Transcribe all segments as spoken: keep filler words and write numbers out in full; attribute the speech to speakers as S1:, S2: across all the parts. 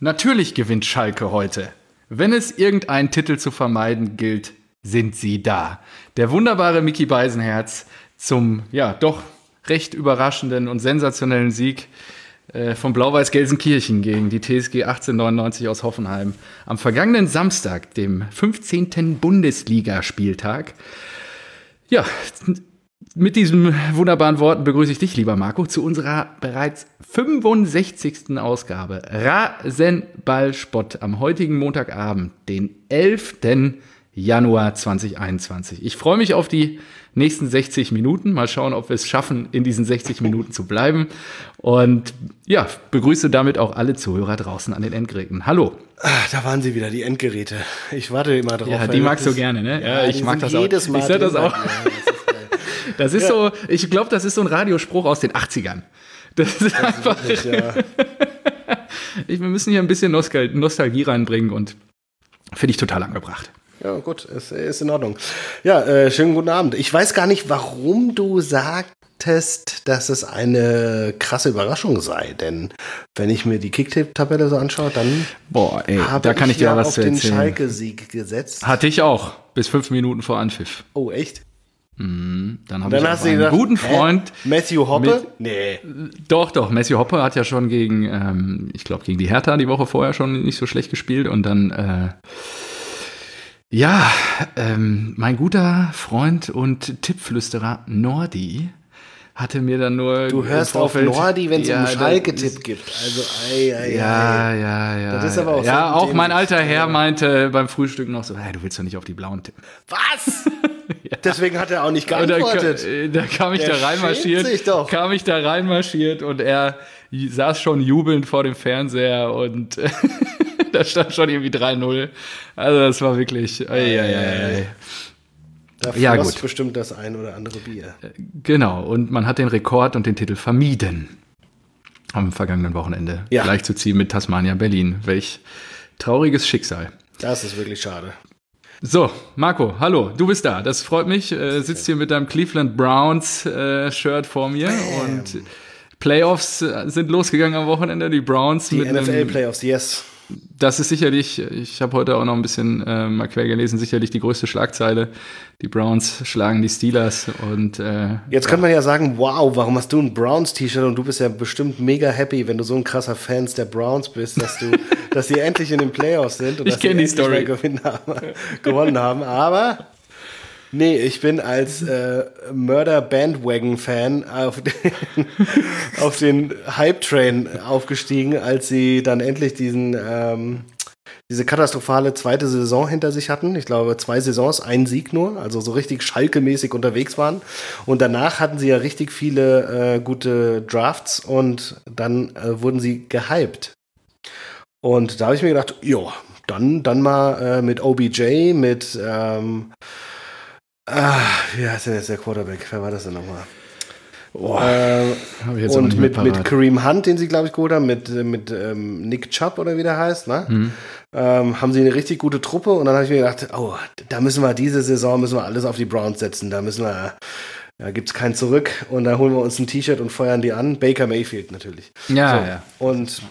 S1: Natürlich gewinnt Schalke heute. Wenn es irgendeinen Titel zu vermeiden gilt, sind sie da. Der wunderbare Micky Beisenherz zum, ja, doch recht überraschenden und sensationellen Sieg äh, von Blau-Weiß Gelsenkirchen gegen die T S G achtzehnhundertneunundneunzig aus Hoffenheim am vergangenen Samstag, dem fünfzehnten Bundesligaspieltag. Ja, mit diesen wunderbaren Worten begrüße ich dich, lieber Marco, zu unserer bereits fünfundsechzigsten Ausgabe Rasenballspott am heutigen Montagabend, den elften Januar zweitausendeinundzwanzig. Ich freue mich auf die nächsten sechzig Minuten. Mal schauen, ob wir es schaffen, in diesen sechzig Minuten zu bleiben. Und ja, begrüße damit auch alle Zuhörer draußen an den Endgeräten. Hallo.
S2: Ach, da waren sie wieder, die Endgeräte. Ich warte immer drauf.
S1: Ja, die magst du gerne, ne?
S2: Ja,
S1: ja ich mag das auch.
S2: Jedes Mal
S1: ich sag das auch.
S2: Ja, das ist
S1: Das ist
S2: ja.
S1: so, ich glaube, das ist so ein Radiospruch aus den achtzigern. Das ist
S2: das
S1: einfach.
S2: Ist wirklich, ja.
S1: ich, wir müssen hier ein bisschen Nostal- Nostalgie reinbringen und finde ich total angebracht.
S2: Ja, gut, ist, ist in Ordnung. Ja, äh, schönen guten Abend. Ich weiß gar nicht, warum du sagtest, dass es eine krasse Überraschung sei. Denn wenn ich mir die Kicktipp-Tabelle so anschaue, dann
S1: Boah, ey,
S2: habe
S1: da kann ich,
S2: ich
S1: dir
S2: ja
S1: was
S2: auf
S1: zu
S2: den
S1: erzählen.
S2: Schalke-Sieg gesetzt.
S1: Hatte ich auch, bis fünf Minuten vor Anpfiff.
S2: Oh, echt?
S1: Mhm, dann habe ich
S2: Dann
S1: auch
S2: hast du
S1: einen
S2: gedacht,
S1: guten
S2: hä?
S1: Freund.
S2: Matthew Hoppe?
S1: Mit,
S2: Nee.
S1: Doch, doch. Matthew Hoppe hat ja schon gegen, ähm, ich glaube, gegen die Hertha die Woche vorher schon nicht so schlecht gespielt. Und dann, äh, ja, ähm, mein guter Freund und Tippflüsterer Nordi hatte mir dann nur
S2: Du hörst auf Nordi, wenn es
S1: ja,
S2: um Schalke-Tipp gibt. Also, ei, ei,
S1: ja,
S2: ei.
S1: ja, ja.
S2: Das ist aber auch
S1: ja,
S2: so
S1: auch
S2: ein
S1: mein
S2: Thema.
S1: alter Herr meinte beim Frühstück noch so, hey, du willst doch nicht auf die Blauen tippen.
S2: Was? ja. Deswegen hat er auch nicht
S1: Und
S2: geantwortet.
S1: Da, da kam ich
S2: Der
S1: da reinmarschiert,
S2: schämt sich doch.
S1: kam ich da reinmarschiert und er saß schon jubelnd vor dem Fernseher und da stand schon irgendwie drei null. Also das war wirklich, ei, ei, ei, ei.
S2: Da
S1: Ja,
S2: floss
S1: gut.
S2: bestimmt das ein oder andere Bier.
S1: Genau, und man hat den Rekord und den Titel vermieden am vergangenen Wochenende.
S2: Ja.
S1: Gleichzuziehen mit Tasmania Berlin. Welch trauriges Schicksal.
S2: Das ist wirklich schade.
S1: So, Marco, hallo, du bist da. Das freut mich. Äh, sitzt hier mit deinem Cleveland Browns äh, Shirt vor mir.
S2: Bam.
S1: Und Playoffs äh, sind losgegangen am Wochenende. Die Browns
S2: Die
S1: mit
S2: N F
S1: einem,
S2: L-Playoffs, yes.
S1: Das ist sicherlich, ich habe heute auch noch ein bisschen äh, mal quer gelesen, sicherlich die größte Schlagzeile. Die Browns schlagen die Steelers und äh,
S2: Jetzt könnte man ja sagen, wow, warum hast du ein Browns-T-Shirt und du bist ja bestimmt mega happy, wenn du so ein krasser Fan der Browns bist, dass du, dass die endlich in den Playoffs sind und
S1: Ich
S2: dass sie
S1: kenn die
S2: endlich
S1: Story.
S2: mal gewinnen haben, gewonnen haben. Aber nee, ich bin als äh, Murder-Bandwagon-Fan auf den, auf den Hype-Train aufgestiegen, als sie dann endlich diesen ähm, diese katastrophale zweite Saison hinter sich hatten. Ich glaube, zwei Saisons, ein Sieg nur, also so richtig Schalke-mäßig unterwegs waren. Und danach hatten sie ja richtig viele äh, gute Drafts und dann äh, wurden sie gehypt. Und da habe ich mir gedacht, ja, dann, dann mal äh, mit O B J, mit ähm, ah, wie heißt denn jetzt der Quarterback? Wer war das denn nochmal?
S1: oh,
S2: Äh,
S1: hab ich jetzt auch
S2: und
S1: nicht mehr
S2: mit, mit
S1: parat.
S2: Kareem Hunt, den sie, glaube ich, geholt haben, mit, mit ähm, Nick Chubb oder wie der heißt, ne?
S1: Mhm.
S2: Ähm, haben sie eine richtig gute Truppe und dann habe ich mir gedacht, oh, da müssen wir diese Saison, müssen wir alles auf die Browns setzen, da müssen wir, da gibt's kein Zurück und dann holen wir uns ein T-Shirt und feuern die an. Baker Mayfield natürlich.
S1: Ja,
S2: so.
S1: ja.
S2: Und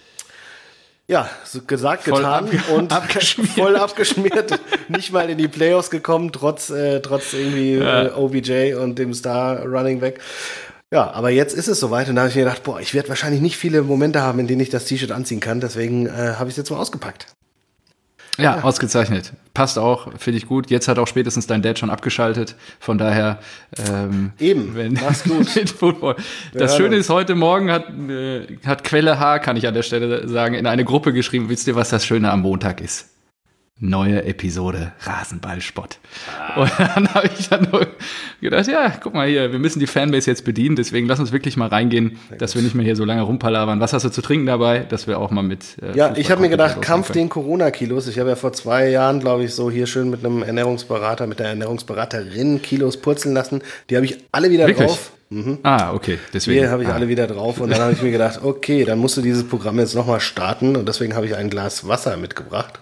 S2: ja, so gesagt,
S1: Voll
S2: getan
S1: abge-
S2: und
S1: abgeschmiert.
S2: voll abgeschmiert, nicht mal in die Playoffs gekommen, trotz, äh, trotz irgendwie
S1: Ja.
S2: äh, O B J und dem Star Running Back. Ja, aber jetzt ist es soweit und da habe ich mir gedacht, boah, ich werde wahrscheinlich nicht viele Momente haben, in denen ich das T-Shirt anziehen kann, deswegen äh, habe ich es jetzt mal ausgepackt.
S1: Ja, ja, ausgezeichnet. Passt auch, finde ich gut. Jetzt hat auch spätestens dein Dad schon abgeschaltet. Von daher, ähm,
S2: Eben,
S1: wenn,
S2: mach's gut.
S1: mit Football. Das
S2: hören
S1: Schöne
S2: uns.
S1: ist, heute Morgen hat, äh, hat Quelle H, kann ich an der Stelle sagen, in eine Gruppe geschrieben, wisst ihr, was das Schöne am Montag ist? Neue Episode Rasenballspott.
S2: Ah.
S1: Und dann habe ich dann nur gedacht, ja, guck mal hier, wir müssen die Fanbase jetzt bedienen, deswegen lass uns wirklich mal reingehen, dass wir nicht mehr hier so lange rumpalavern. Was hast du zu trinken dabei? Dass wir auch mal mit äh,
S2: Ja, ich habe mir gedacht,
S1: Fußball-Content
S2: Kampf
S1: loslegen
S2: den Corona-Kilos. Ich habe ja vor zwei Jahren, glaube ich, so hier schön mit einem Ernährungsberater, mit der Ernährungsberaterin Kilos purzeln lassen. Die habe ich alle wieder
S1: Wirklich?
S2: drauf. Mhm.
S1: können. Ah, okay, deswegen.
S2: Hier habe ich
S1: ah.
S2: alle wieder drauf und dann habe ich mir gedacht, okay, dann musst du dieses Programm jetzt nochmal starten und deswegen habe ich ein Glas Wasser mitgebracht.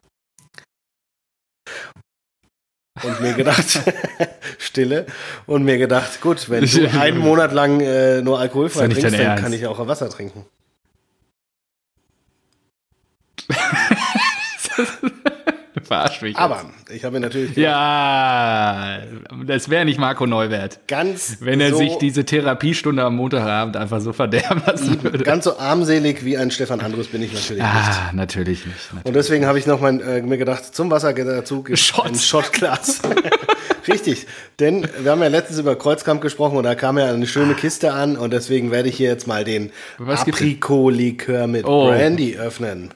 S2: Und mir gedacht, Stille, und mir gedacht, gut, wenn du einen Monat lang äh, nur alkoholfrei
S1: Ist ja nicht
S2: trinkst,
S1: dein
S2: dann
S1: Ernst.
S2: kann ich auch Wasser trinken.
S1: Verarsch mich.
S2: Aber ich habe mir natürlich
S1: ja, das wäre nicht Marco Neuwert.
S2: Ganz
S1: wenn er
S2: so,
S1: sich diese Therapiestunde am Montagabend einfach so verderben lassen würde.
S2: Ganz so armselig wie ein Stefan Andrus bin ich natürlich
S1: ah,
S2: nicht.
S1: Natürlich nicht. Natürlich.
S2: Und deswegen habe ich noch mein, äh, mir gedacht, zum Wasser dazu gibt
S1: Shots.
S2: ein Shotglas. Richtig, denn wir haben ja letztens über Kreuzkamp gesprochen und da kam ja eine schöne Kiste an und deswegen werde ich hier jetzt mal den Aprikot-Likör mit
S1: oh.
S2: Brandy öffnen.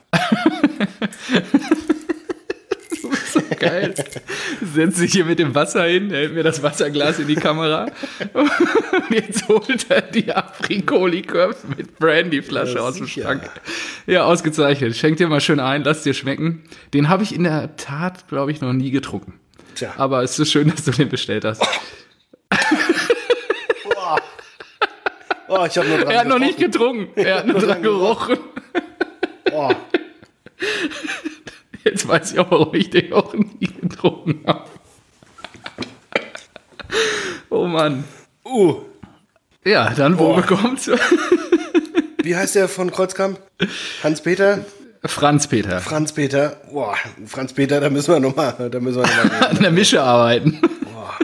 S1: So geil. Setzt sich hier mit dem Wasser hin, hält mir das Wasserglas in die Kamera und jetzt holt er die Aprikot-Likör mit Brandyflasche
S2: Ja,
S1: aus dem
S2: sicher.
S1: Schrank. Ja, ausgezeichnet. Schenk dir mal schön ein, lass dir schmecken. Den habe ich in der Tat, glaube ich, noch nie getrunken.
S2: Tja.
S1: Aber es ist schön, dass du den bestellt hast.
S2: Boah. Oh, ich habe nur dran
S1: Er hat noch
S2: gerochen.
S1: nicht getrunken. Er hat nur dran gerochen.
S2: Boah.
S1: Jetzt weiß ich auch, warum ich den auch nie getrunken habe. Oh Mann.
S2: Uh,
S1: Ja, dann wo
S2: Boah.
S1: bekommt's?
S2: wie heißt der von Kreuzkamp? Hans-Peter?
S1: Franz-Peter.
S2: Franz-Peter. Boah, Franz-Peter, da müssen wir nochmal, da müssen wir noch mal reden.
S1: An der Mische arbeiten.
S2: Boah.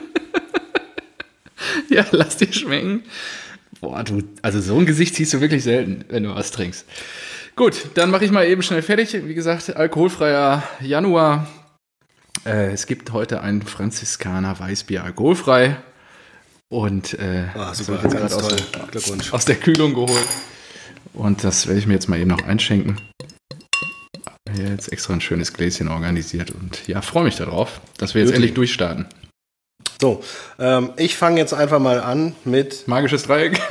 S1: Ja, lass dir schmecken. Boah, du, also so ein Gesicht ziehst du wirklich selten, wenn du was trinkst. Gut, dann mache ich mal eben schnell fertig. Wie gesagt, alkoholfreier Januar. Äh, es gibt heute ein Franziskaner Weißbier alkoholfrei. Und äh,
S2: Ah,
S1: das
S2: super,
S1: wird
S2: ganz
S1: gerade
S2: toll.
S1: aus, der-
S2: Glückwunsch.
S1: aus der Kühlung geholt. Und das werde ich mir jetzt mal eben noch einschenken. Hier jetzt extra ein schönes Gläschen organisiert. Und ja, freue mich darauf, dass wir jetzt
S2: Wirklich?
S1: endlich durchstarten.
S2: So, ähm, ich fange jetzt einfach mal an mit.
S1: Magisches Dreieck.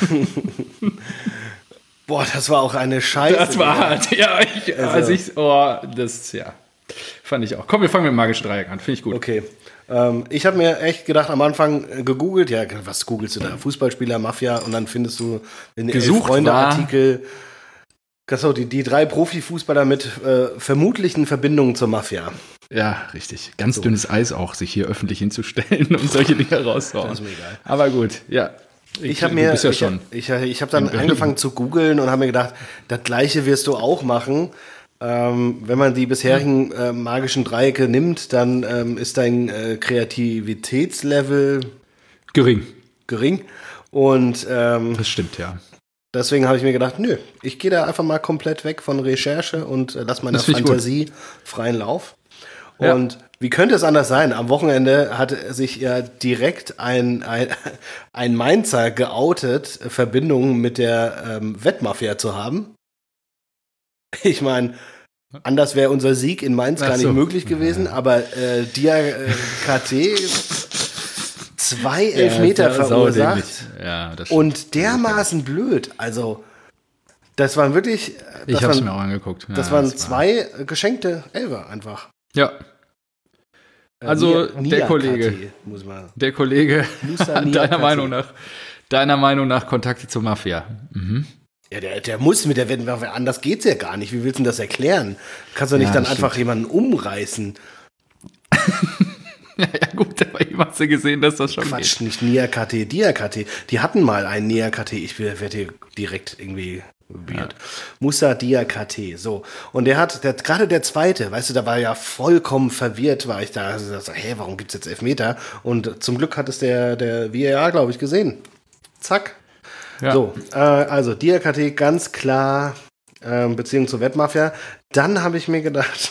S2: Boah, das war auch eine Scheiße.
S1: Das war hart. Ja, ich,
S2: Also-
S1: also ich, oh, das, ja, fand ich auch. Komm, wir fangen mit dem magischen Dreieck an. Finde ich gut.
S2: Okay. Ähm, ich habe mir echt gedacht, am Anfang äh, gegoogelt, ja, was googelst du da? Fußballspieler, Mafia und dann findest du in den
S1: Gesucht
S2: Freunde-Artikel, achso, die, die drei Profifußballer mit äh, vermutlichen Verbindungen zur Mafia.
S1: Ja, richtig. Ganz dünnes Eis auch, sich hier öffentlich hinzustellen und solche Dinge rauszuhauen.
S2: Das ist mir egal.
S1: Aber gut, ja.
S2: Ich habe
S1: du
S2: mir,
S1: bist ja
S2: ich,
S1: schon.
S2: ich, ich habe dann
S1: in Berlin.
S2: angefangen zu googeln und habe mir gedacht, das Gleiche wirst du auch machen. Ähm, wenn man die bisherigen äh, magischen Dreiecke nimmt, dann ähm, ist dein äh, Kreativitätslevel
S1: Gering.
S2: gering. Und ähm,
S1: Das stimmt, ja.
S2: deswegen habe ich mir gedacht, nö, ich gehe da einfach mal komplett weg von Recherche und äh, lass meiner
S1: Das find ich gut.
S2: Fantasie freien Lauf.
S1: Ja.
S2: Und wie könnte es anders sein? Am Wochenende hat sich ja direkt ein, ein, ein Mainzer geoutet, Verbindungen mit der ähm, Wettmafia zu haben. Ich meine, anders wäre unser Sieg in Mainz
S1: Ach
S2: gar nicht
S1: so.
S2: möglich gewesen, aber äh, Dia äh, K T zwei Elfmeter
S1: Ja,
S2: verursacht.
S1: saudämlich. Ja, das stimmt.
S2: Und dermaßen blöd. Also, das waren wirklich. Das
S1: Ich habe es
S2: waren,
S1: mir auch angeguckt. Ja,
S2: das waren
S1: war-
S2: zwei geschenkte Elfer einfach.
S1: Ja,
S2: Äh,
S1: Also,
S2: Nia-
S1: der
S2: Nia
S1: Kollege.
S2: K T, muss man.
S1: der Kollege,
S2: Musa Nia
S1: deiner
S2: K T.
S1: Meinung nach, deiner Meinung nach Kontakte zur Mafia. Mhm.
S2: Ja, der, der muss mit der Wettwaffe, anders geht's ja gar nicht. Wie willst du denn das erklären? Kannst du nicht
S1: Ja,
S2: dann
S1: das
S2: einfach
S1: stimmt.
S2: jemanden umreißen?
S1: Ja, ja, gut, aber ich hast du gesehen, dass das schon
S2: Quatsch, nicht Nia K T, Dia K T. Die hatten mal einen Nia K T. Ich werde hier direkt irgendwie weird. Musa Dia K T. So. Und der hat, der, gerade der zweite, weißt du, da war ja vollkommen verwirrt, war ich da. Also, so, hä, warum gibt's jetzt Elfmeter? Und zum Glück hat es der, der V A R, glaube ich, gesehen. Zack.
S1: geht. Ja.
S2: So, äh, also Dia K T ganz klar ähm, Beziehung zur Wettmafia. Dann habe ich mir gedacht,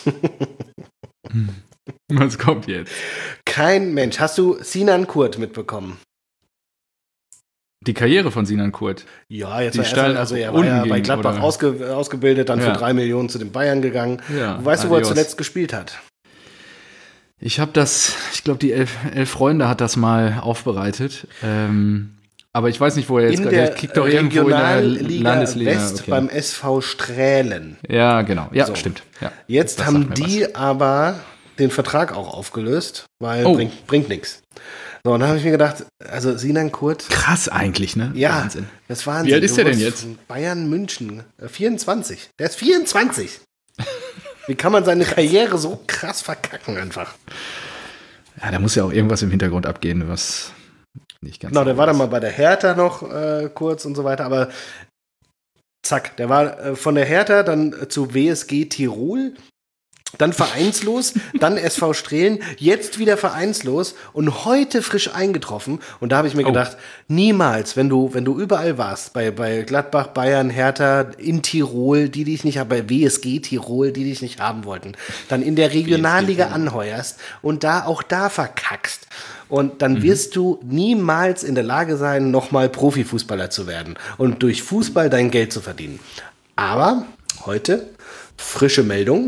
S1: Was kommt jetzt?
S2: kein Mensch. Hast du Sinan Kurt mitbekommen?
S1: Die Karriere von Sinan Kurt.
S2: Ja, jetzt
S1: Die
S2: war
S1: steilen
S2: er, also er
S1: nach
S2: war ja
S1: unten
S2: bei
S1: ging,
S2: Gladbach
S1: oder?
S2: ausge, ausgebildet, dann
S1: Ja.
S2: für drei Millionen zu den Bayern gegangen.
S1: Ja,
S2: Weißt du, wo er
S1: adios.
S2: zuletzt gespielt hat?
S1: Ich habe das, ich glaube, die elf, elf Freunde hat das mal aufbereitet. Ähm, aber ich weiß nicht, wo er jetzt
S2: In
S1: gerade.
S2: der
S1: Der kickt doch irgendwo in der
S2: Regionalliga
S1: Landesliga.
S2: West
S1: okay.
S2: beim S V Strählen.
S1: Ja, genau. Ja,
S2: So.
S1: stimmt. Ja.
S2: Jetzt
S1: Das
S2: haben
S1: sagt mir
S2: die aber den Vertrag auch aufgelöst, weil
S1: Oh.
S2: bringt, bringt nichts. So, und dann habe ich mir gedacht, also Sinan Kurt,
S1: Krass eigentlich, ne?
S2: ja,
S1: Wahnsinn.
S2: das war
S1: Wie alt ist der denn jetzt?
S2: Bayern München, äh, vierundzwanzig. Der ist vierundzwanzig. Wie kann man seine Karriere so krass verkacken einfach?
S1: Ja, da muss ja auch irgendwas im Hintergrund abgehen, was nicht ganz.
S2: Genau, der
S1: sauber
S2: war dann
S1: ist.
S2: mal bei der Hertha noch äh, kurz und so weiter, aber zack, der war äh, von der Hertha dann äh, zu W S G Tirol dann vereinslos, dann S V Strehlen, jetzt wieder vereinslos und heute frisch eingetroffen. Und da habe ich mir
S1: Oh.
S2: gedacht, niemals, wenn du, wenn du überall warst, bei, bei Gladbach, Bayern, Hertha, in Tirol, die dich nicht haben, bei W S G Tirol, die dich nicht haben wollten, dann in der Regionalliga anheuerst und da auch da verkackst. Und dann
S1: Mhm.
S2: wirst du niemals in der Lage sein, nochmal Profifußballer zu werden und durch Fußball dein Geld zu verdienen. Aber heute, frische Meldung,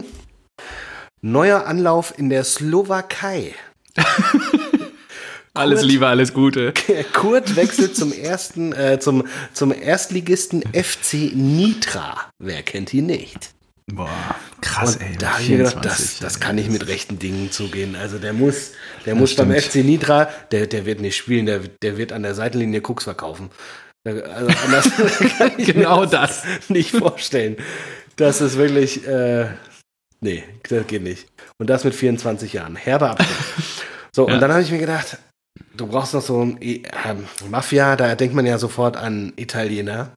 S2: neuer Anlauf in der Slowakei.
S1: Alles
S2: Kurt-
S1: Liebe, alles Gute.
S2: Kurt wechselt zum ersten, äh, zum, zum Erstligisten F C Nitra. Wer kennt ihn nicht?
S1: Boah, krass,
S2: Und
S1: ey.
S2: da habe ich mir gedacht, das,
S1: vierundzwanzig,
S2: das
S1: ey.
S2: kann nicht mit rechten Dingen zugehen. Also der muss, der muss
S1: stimmt.
S2: beim F C Nitra, der, der wird nicht spielen, der, der wird an der Seitenlinie Koks verkaufen. Also anders kann ich
S1: Genau
S2: mir
S1: das.
S2: nicht vorstellen. Das ist wirklich, äh, nee, das geht nicht. Und das mit vierundzwanzig Jahren. Herber Abschnitt. So,
S1: Ja.
S2: und dann habe ich mir gedacht, du brauchst noch so ein äh, Mafia, da denkt man ja sofort an Italiener.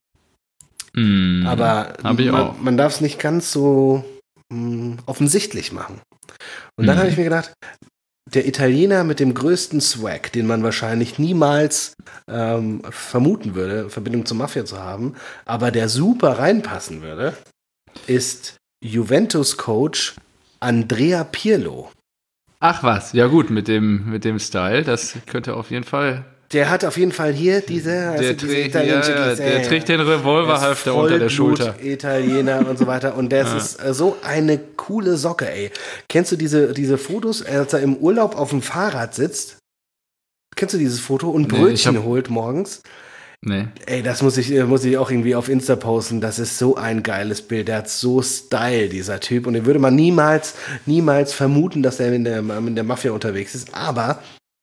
S1: Mm,
S2: Aber
S1: hab ich auch.
S2: man, man darf es nicht ganz so mh, offensichtlich machen. Und dann
S1: Mhm.
S2: habe ich mir gedacht, der Italiener mit dem größten Swag, den man wahrscheinlich niemals ähm, vermuten würde, in Verbindung zur Mafia zu haben, aber der super reinpassen würde, ist Juventus-Coach Andrea Pirlo.
S1: Ach was, ja gut, mit dem, mit dem Style, das könnte auf jeden Fall.
S2: Der hat auf jeden Fall hier diese,
S1: Der,
S2: also diese
S1: trägt, ja,
S2: italienische
S1: ja,
S2: Geste-
S1: der trägt den Revolverhalfter unter der Schulter.
S2: Italiener und so weiter. Und das ist äh, so eine coole Socke, ey. Kennst du diese, diese Fotos, als er im Urlaub auf dem Fahrrad sitzt? Kennst du dieses Foto? Und
S1: Nee, ich
S2: Brötchen
S1: hab-
S2: holt morgens?
S1: Nee.
S2: Ey, das muss ich, äh, muss ich auch irgendwie auf Insta posten. Das ist so ein geiles Bild. Der hat so Style, dieser Typ. Und den würde man niemals, niemals vermuten, dass er in der, in der Mafia unterwegs ist. Aber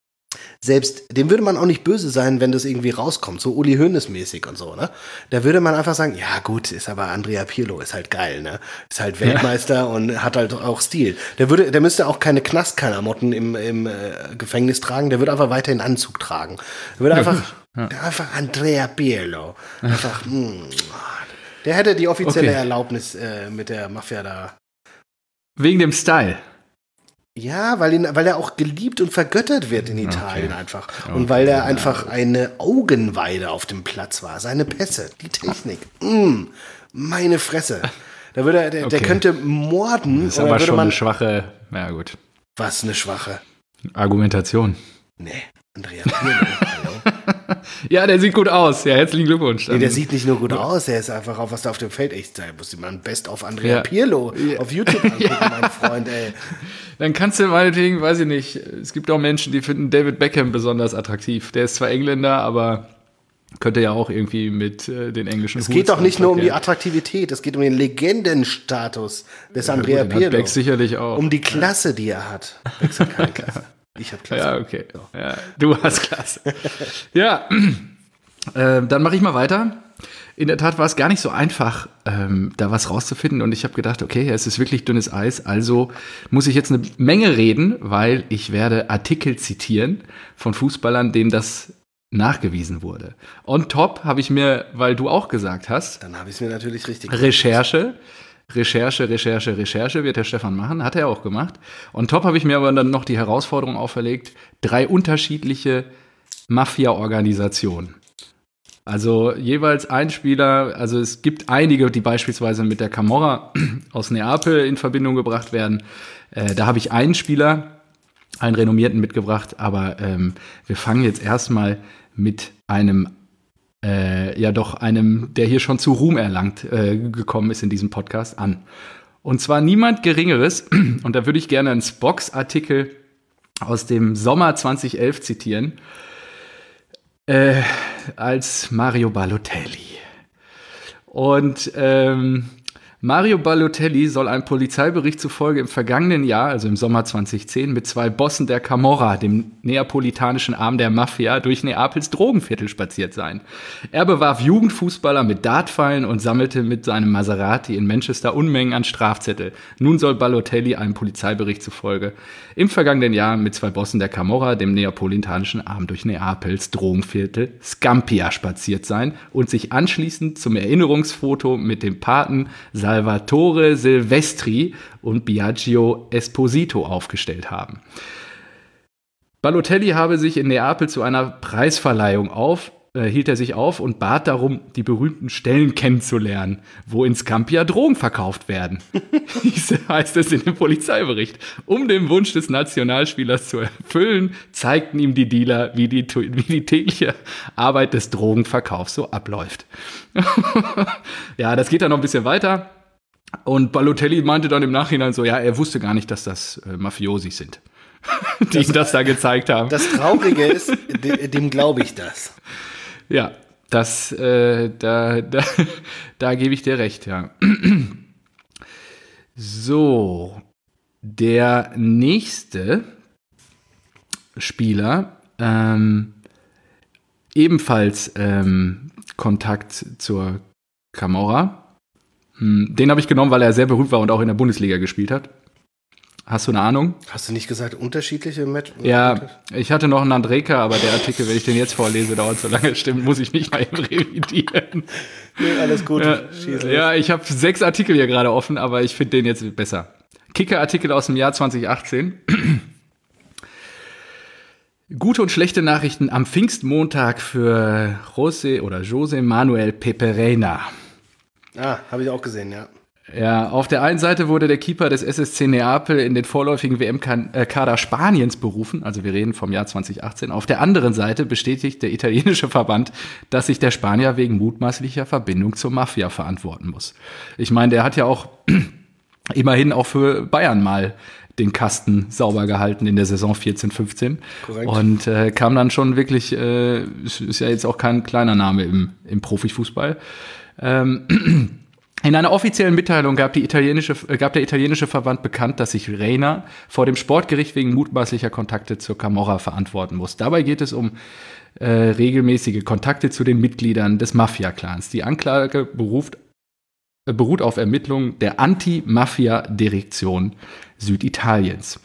S2: selbst dem würde man auch nicht böse sein, wenn das irgendwie rauskommt, so Uli Hoeneß-mäßig und so, ne? Da würde man einfach sagen, ja gut, ist aber Andrea Pirlo, ist halt geil, ne? Ist halt Weltmeister ja. und hat halt auch Stil. Der würde, der müsste auch keine Knastklamotten im, im äh, Gefängnis tragen, der würde einfach weiterhin Anzug tragen. Der würde einfach, ja. einfach Andrea Pirlo. Einfach, mh, der hätte die offizielle
S1: Okay.
S2: Erlaubnis äh, mit der Mafia da.
S1: Wegen dem Style.
S2: Ja, weil, ihn, weil er auch geliebt und vergöttert wird in Italien
S1: Okay.
S2: einfach.
S1: Okay.
S2: Und weil er einfach eine Augenweide auf dem Platz war. Seine Pässe, die Technik. Mm, meine Fresse. Da würde er, der, der
S1: Okay.
S2: könnte morden.
S1: Das ist
S2: oder
S1: aber
S2: würde
S1: schon
S2: man,
S1: eine schwache, ja gut,
S2: was eine schwache.
S1: Argumentation.
S2: Nee, Andrea Pirlo. Hallo.
S1: Ja, der sieht gut aus. Ja, herzlichen Glückwunsch.
S2: Nee, der sieht nicht nur gut aus, der ist einfach auf, was da auf dem Feld echt sein muss. Man best auf Andrea
S1: Ja.
S2: Pirlo
S1: Ja.
S2: auf YouTube angucken, mein Freund, ey.
S1: Dann kannst du meinetwegen, weiß ich nicht, es gibt auch Menschen, die finden David Beckham besonders attraktiv. Der ist zwar Engländer, aber könnte ja auch irgendwie mit äh, den englischen
S2: Es geht doch nicht nur um die
S1: verkehren.
S2: Attraktivität, es geht um den Legendenstatus des
S1: Ja,
S2: Andrea
S1: gut, den hat
S2: Pirlo.
S1: Beck sicherlich auch.
S2: Um die Klasse, die er hat. Beck hat keine Klasse. Ich habe Klasse.
S1: Ja, okay. Ja, du hast Klasse. Ja, ähm, dann mache ich mal weiter. In der Tat war es gar nicht so einfach, ähm, da was rauszufinden. Und ich habe gedacht, okay, es ist wirklich dünnes Eis. Also muss ich jetzt eine Menge reden, weil ich werde Artikel zitieren von Fußballern, denen das nachgewiesen wurde. On top habe ich mir, weil du auch gesagt hast,
S2: Dann habe ich es mir natürlich richtig
S1: Recherche, Recherche, Recherche, Recherche wird der Stefan machen, hat er auch gemacht. On top habe ich mir aber dann noch die Herausforderung auferlegt, drei unterschiedliche Mafia-Organisationen. Also jeweils ein Spieler, also es gibt einige, die beispielsweise mit der Camorra aus Neapel in Verbindung gebracht werden. Äh, da habe ich einen Spieler, einen renommierten mitgebracht, aber ähm, wir fangen jetzt erstmal mit einem Äh, ja doch einem, der hier schon zu Ruhm erlangt äh, gekommen ist in diesem Podcast, an. Und zwar niemand Geringeres, und da würde ich gerne einen Spox-Artikel aus dem Sommer zwanzig elf zitieren, äh, als Mario Balotelli. Und ähm, Mario Balotelli soll einem Polizeibericht zufolge im vergangenen Jahr, also im Sommer zwanzig zehn, mit zwei Bossen der Camorra, dem neapolitanischen Arm der Mafia, durch Neapels Drogenviertel spaziert sein. Er bewarf Jugendfußballer mit Dartpfeilen und sammelte mit seinem Maserati in Manchester Unmengen an Strafzettel. Nun soll Balotelli einem Polizeibericht zufolge im vergangenen Jahr mit zwei Bossen der Camorra, dem neapolitanischen Arm, durch Neapels Drogenviertel Scampia spaziert sein und sich anschließend zum Erinnerungsfoto mit dem Paten Salvatore Salvatore Silvestri und Biagio Esposito aufgestellt haben. Balotelli habe sich in Neapel zu einer Preisverleihung auf, äh, hielt er sich auf und bat darum, die berühmten Stellen kennenzulernen, wo in Scampia Drogen verkauft werden. Heißt es in dem Polizeibericht. Um den Wunsch des Nationalspielers zu erfüllen, zeigten ihm die Dealer, wie die, wie die tägliche Arbeit des Drogenverkaufs so abläuft. Ja, das geht dann noch ein bisschen weiter. Und Balotelli meinte dann im Nachhinein so, ja, er wusste gar nicht, dass das äh, Mafiosi sind, die ihm das da gezeigt haben.
S2: Das Traurige ist, dem, dem glaube ich das.
S1: Ja, das, äh, da, da, da gebe ich dir recht, ja. So, der nächste Spieler, ähm, ebenfalls ähm, Kontakt zur Camorra. Den habe ich genommen, weil er sehr berühmt war und auch in der Bundesliga gespielt hat. Hast du eine Ahnung?
S2: Hast du nicht gesagt, unterschiedliche Match?
S1: Ja, ich hatte noch einen Andreka, aber der Artikel, wenn ich den jetzt vorlese, dauert so lange. Stimmt, muss ich mich mal eben revidieren.
S2: Nee, alles gut.
S1: Ja, ja, ich habe sechs Artikel hier gerade offen, aber ich finde den jetzt besser. Kicker-Artikel aus dem Jahr zwanzig achtzehn. Gute und schlechte Nachrichten am Pfingstmontag für José oder José Manuel Pepe Reina.
S2: Ah, habe ich auch gesehen, ja.
S1: Ja, auf der einen Seite wurde der Keeper des S S C Neapel in den vorläufigen W M-Kader Spaniens berufen, also wir reden vom Jahr zwanzig achtzehn. Auf der anderen Seite bestätigt der italienische Verband, dass sich der Spanier wegen mutmaßlicher Verbindung zur Mafia verantworten muss. Ich meine, der hat ja auch immerhin auch für Bayern mal den Kasten sauber gehalten in der Saison vierzehn fünfzehn. Korrekt. Und äh, kam dann schon wirklich, äh, ist ja jetzt auch kein kleiner Name im, im Profifußball. Ähm, In einer offiziellen Mitteilung gab, die italienische, gab der italienische Verband bekannt, dass sich Reina vor dem Sportgericht wegen mutmaßlicher Kontakte zur Camorra verantworten muss. Dabei geht es um äh, regelmäßige Kontakte zu den Mitgliedern des Mafia-Clans. Die Anklage beruft, äh, beruht auf Ermittlungen der Anti-Mafia-Direktion Süditaliens.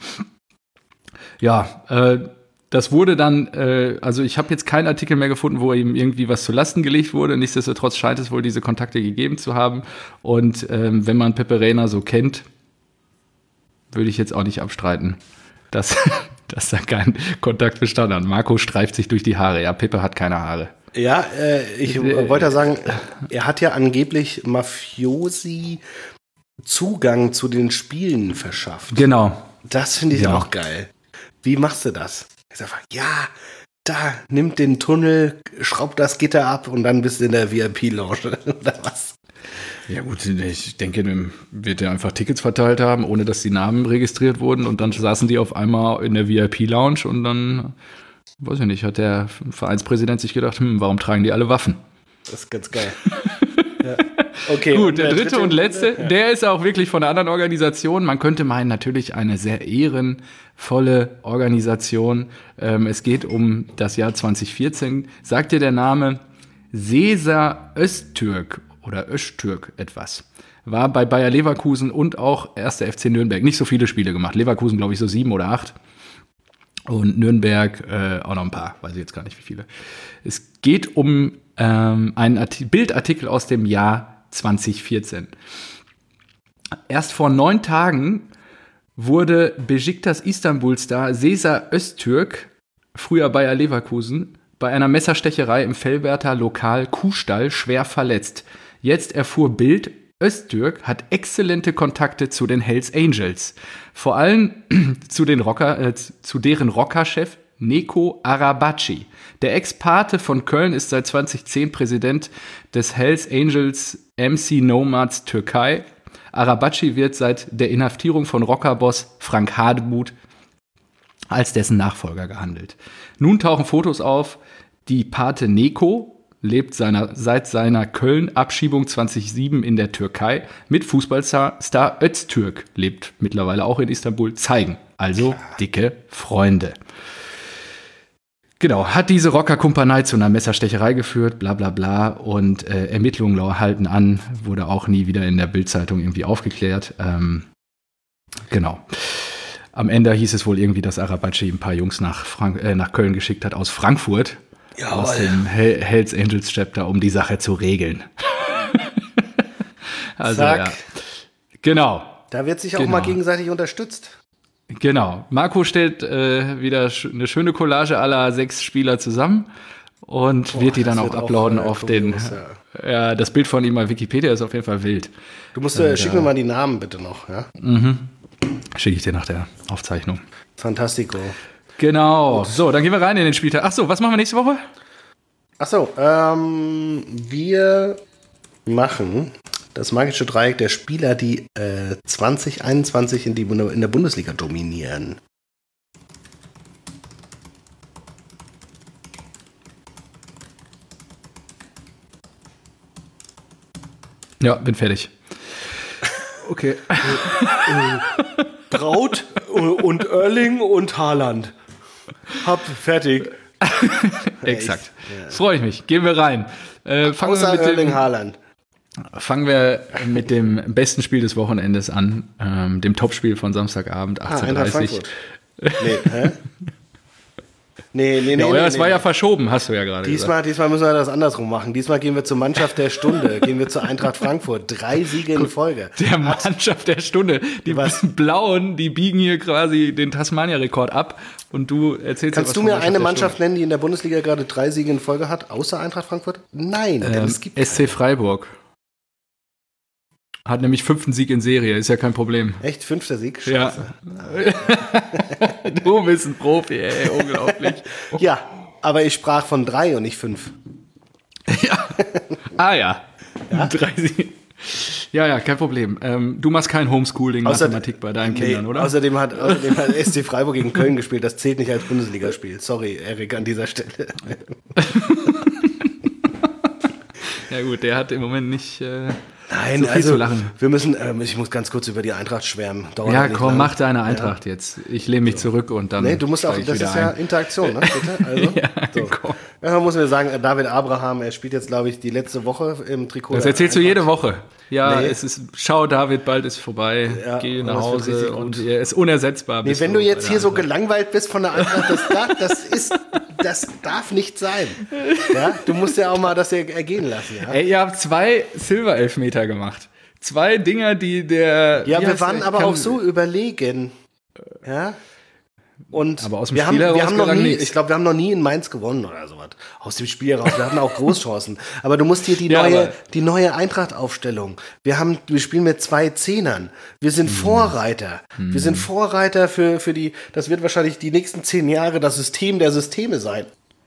S1: Ja, äh, das wurde dann, äh, also ich habe jetzt keinen Artikel mehr gefunden, wo ihm irgendwie was zu Lasten gelegt wurde. Nichtsdestotrotz scheint es wohl diese Kontakte gegeben zu haben. Und ähm, wenn man Pepe Reina so kennt, würde ich jetzt auch nicht abstreiten, dass, dass da kein Kontakt bestanden hat. Marco streift sich durch die Haare. Ja, Pepe hat keine Haare.
S2: Ja, äh, ich äh, wollte ja sagen, er hat ja angeblich Mafiosi Zugang zu den Spielen verschafft.
S1: Genau.
S2: Das finde ich
S1: ja.
S2: auch geil. Wie machst du das? Ich sag, ja, da, nimmt den Tunnel, schraubt das Gitter ab und dann bist du in der V I P-Lounge oder was?
S1: Ja gut, ich denke, wird er einfach Tickets verteilt haben, ohne dass die Namen registriert wurden und dann saßen die auf einmal in der V I P-Lounge und dann, weiß ich nicht, hat der Vereinspräsident sich gedacht, hm, warum tragen die alle Waffen?
S2: Das ist ganz geil. Ja. Okay,
S1: gut, der, der dritte, dritte und letzte, ja. Der ist auch wirklich von einer anderen Organisation. Man könnte meinen, natürlich eine sehr ehrenvolle Organisation. Ähm, es geht um das Jahr zwanzig vierzehn. Sagt dir der Name Sesa Öztürk oder Öztürk etwas? War bei Bayer Leverkusen und auch erster F C Nürnberg. Nicht so viele Spiele gemacht. Leverkusen, glaube ich, so sieben oder acht. Und Nürnberg äh, auch noch ein paar, weiß ich jetzt gar nicht wie viele. Es geht um ähm, einen Art- Bildartikel aus dem Jahr zwanzig vierzehn. Erst vor neun Tagen wurde Beşiktaş Istanbul-Star Sesa Öztürk, früher Bayer Leverkusen, bei einer Messerstecherei im Velberter Lokal Kuhstall schwer verletzt. Jetzt erfuhr Bild, Öztürk hat exzellente Kontakte zu den Hells Angels. Vor allem zu, den Rocker, äh, zu deren Rockerchef Neko Arabaci. Der Ex-Pate von Köln ist seit zwanzig zehn Präsident des Hells Angels M C Nomads Türkei. Arabaci wird seit der Inhaftierung von Rockerboss Frank Hademuth als dessen Nachfolger gehandelt. Nun tauchen Fotos auf, die Pate Neko lebt seiner, seit seiner Köln-Abschiebung zweitausendsieben in der Türkei mit Fußballstar Star Öztürk, lebt mittlerweile auch in Istanbul, zeigen. Also dicke Freunde. Genau, hat diese Rockerkumpanei zu einer Messerstecherei geführt, bla bla bla, und äh, Ermittlungen halten an, wurde auch nie wieder in der Bild-Zeitung irgendwie aufgeklärt. Ähm, genau. Am Ende hieß es wohl irgendwie, dass Arabaci ein paar Jungs nach, Frank- äh, nach Köln geschickt hat aus Frankfurt. Jawohl. Aus dem Hell- Hells Angels Chapter, um die Sache zu regeln. Also,
S2: Zack.
S1: ja. Genau.
S2: Da wird sich auch
S1: Genau.
S2: mal gegenseitig unterstützt.
S1: Genau. Marco stellt äh, wieder sch- eine schöne Collage aller sechs Spieler zusammen und
S2: Boah,
S1: wird die
S2: das
S1: dann auch
S2: wird auch,
S1: uploaden
S2: äh,
S1: auf den.
S2: kurios,
S1: Ja. das Bild von ihm bei Wikipedia ist auf jeden Fall wild.
S2: Du musst, äh, schick mir mal die Namen bitte noch. Ja?
S1: Schicke ich dir nach der Aufzeichnung.
S2: Fantastico.
S1: Genau. So, dann gehen wir rein in den Spieltag. Ach so, was machen wir nächste Woche?
S2: Achso, ähm, wir machen das magische Dreieck der Spieler, die äh, zwanzig einundzwanzig in, die, in der Bundesliga dominieren.
S1: Ja, bin fertig. Okay.
S2: Braut und Erling und Haaland. Hab fertig.
S1: Exakt. Freue ich mich. Gehen wir rein. Äh, fangen, wir
S2: Außer
S1: mit
S2: Erling
S1: dem,
S2: Haaland.
S1: fangen wir mit dem besten Spiel des Wochenendes an, ähm, dem Topspiel von Samstagabend,
S2: Ah,
S1: achtzehn Uhr
S2: Eintracht
S1: dreißig.
S2: Frankfurt. Nee, hä? Nee, nee, nee.
S1: Ja,
S2: nee,
S1: euer, es
S2: nee,
S1: war
S2: nee.
S1: ja verschoben, hast du ja gerade gesagt.
S2: Diesmal, diesmal müssen wir das andersrum machen. Diesmal gehen wir zur Mannschaft der Stunde. Gehen wir zur Eintracht Frankfurt. Drei Siege in Folge.
S1: Der Mannschaft der Stunde. Die
S2: Was?
S1: Blauen, die biegen hier quasi den Tasmania-Rekord ab und du erzählst
S2: Kannst
S1: ja was
S2: du
S1: von
S2: mir
S1: Mannschaft
S2: eine
S1: der
S2: Mannschaft
S1: Stunde.
S2: nennen, die in der Bundesliga gerade drei Siege in Folge hat, außer Eintracht Frankfurt? Nein, denn
S1: Ähm,
S2: es gibt
S1: S C Freiburg. Hat nämlich fünften Sieg in Serie, ist ja kein Problem.
S2: echt fünfter Sieg.
S1: Ja.
S2: Scheiße.
S1: Du bist ein Profi, ey, unglaublich.
S2: Ja, aber ich sprach von drei und nicht fünf.
S1: Ja. Ah ja.
S2: Ja?
S1: Drei Siege. Ja, ja, kein Problem. Ähm, du machst kein Homeschooling
S2: Außer-
S1: Mathematik bei deinen
S2: Nee,
S1: Kindern, oder?
S2: Außerdem hat, außerdem hat S C Freiburg gegen Köln gespielt. Das zählt nicht als Bundesligaspiel. Sorry, Erik, an dieser Stelle.
S1: Ja gut, der hat im Moment nicht äh,
S2: Nein,
S1: so viel
S2: also
S1: zu lachen.
S2: wir müssen, ähm, ich muss ganz kurz über die Eintracht schwärmen. Dauert
S1: Ja,
S2: nicht
S1: komm,
S2: lang.
S1: mach deine Eintracht jetzt. Ich lehne mich zurück und dann
S2: Nee, du musst auch,
S1: steig ich
S2: das
S1: wieder
S2: ist ja
S1: ein.
S2: Interaktion, ne? Bitte? Also,
S1: Ja,
S2: so.
S1: komm.
S2: Ja, muss mir sagen, David Abraham, er spielt jetzt, glaube ich, die letzte Woche im Trikot.
S1: Das
S2: der
S1: erzählst du
S2: Eintracht.
S1: jede Woche. Ja,
S2: Nee.
S1: es ist, schau David, bald ist vorbei,
S2: Ja,
S1: geh
S2: und
S1: nach
S2: das wird
S1: Hause
S2: richtig
S1: und
S2: gut.
S1: er ist unersetzbar.
S2: Nee,
S1: bist
S2: wenn du jetzt
S1: bei
S2: hier
S1: der
S2: so
S1: Eintracht.
S2: gelangweilt bist von der Eintracht, das, darf, das ist, das darf nicht sein. Ja, du musst ja auch mal das hier ergehen lassen. Ja,
S1: Ey, ihr habt zwei Silber-Elfmeter gemacht. Zwei Dinger, die der...
S2: ja
S1: wie
S2: wir
S1: heißt
S2: waren
S1: der?
S2: aber
S1: Kann-
S2: auch so überlegen. Ja. Und
S1: Aber aus dem
S2: wir haben,
S1: Spiel heraus
S2: wir haben noch
S1: gelang
S2: nie,
S1: nichts.
S2: ich glaube, wir haben noch nie in Mainz gewonnen oder sowas. Aus dem Spiel heraus. Wir hatten auch Großchancen. Aber du musst hier die
S1: Ja,
S2: neue,
S1: aber-
S2: die neue Eintracht-Aufstellung. Wir haben, wir spielen mit zwei Zehnern. Wir sind
S1: Hm.
S2: Vorreiter. Wir sind Vorreiter für, für die, das wird wahrscheinlich die nächsten zehn Jahre das System der Systeme sein.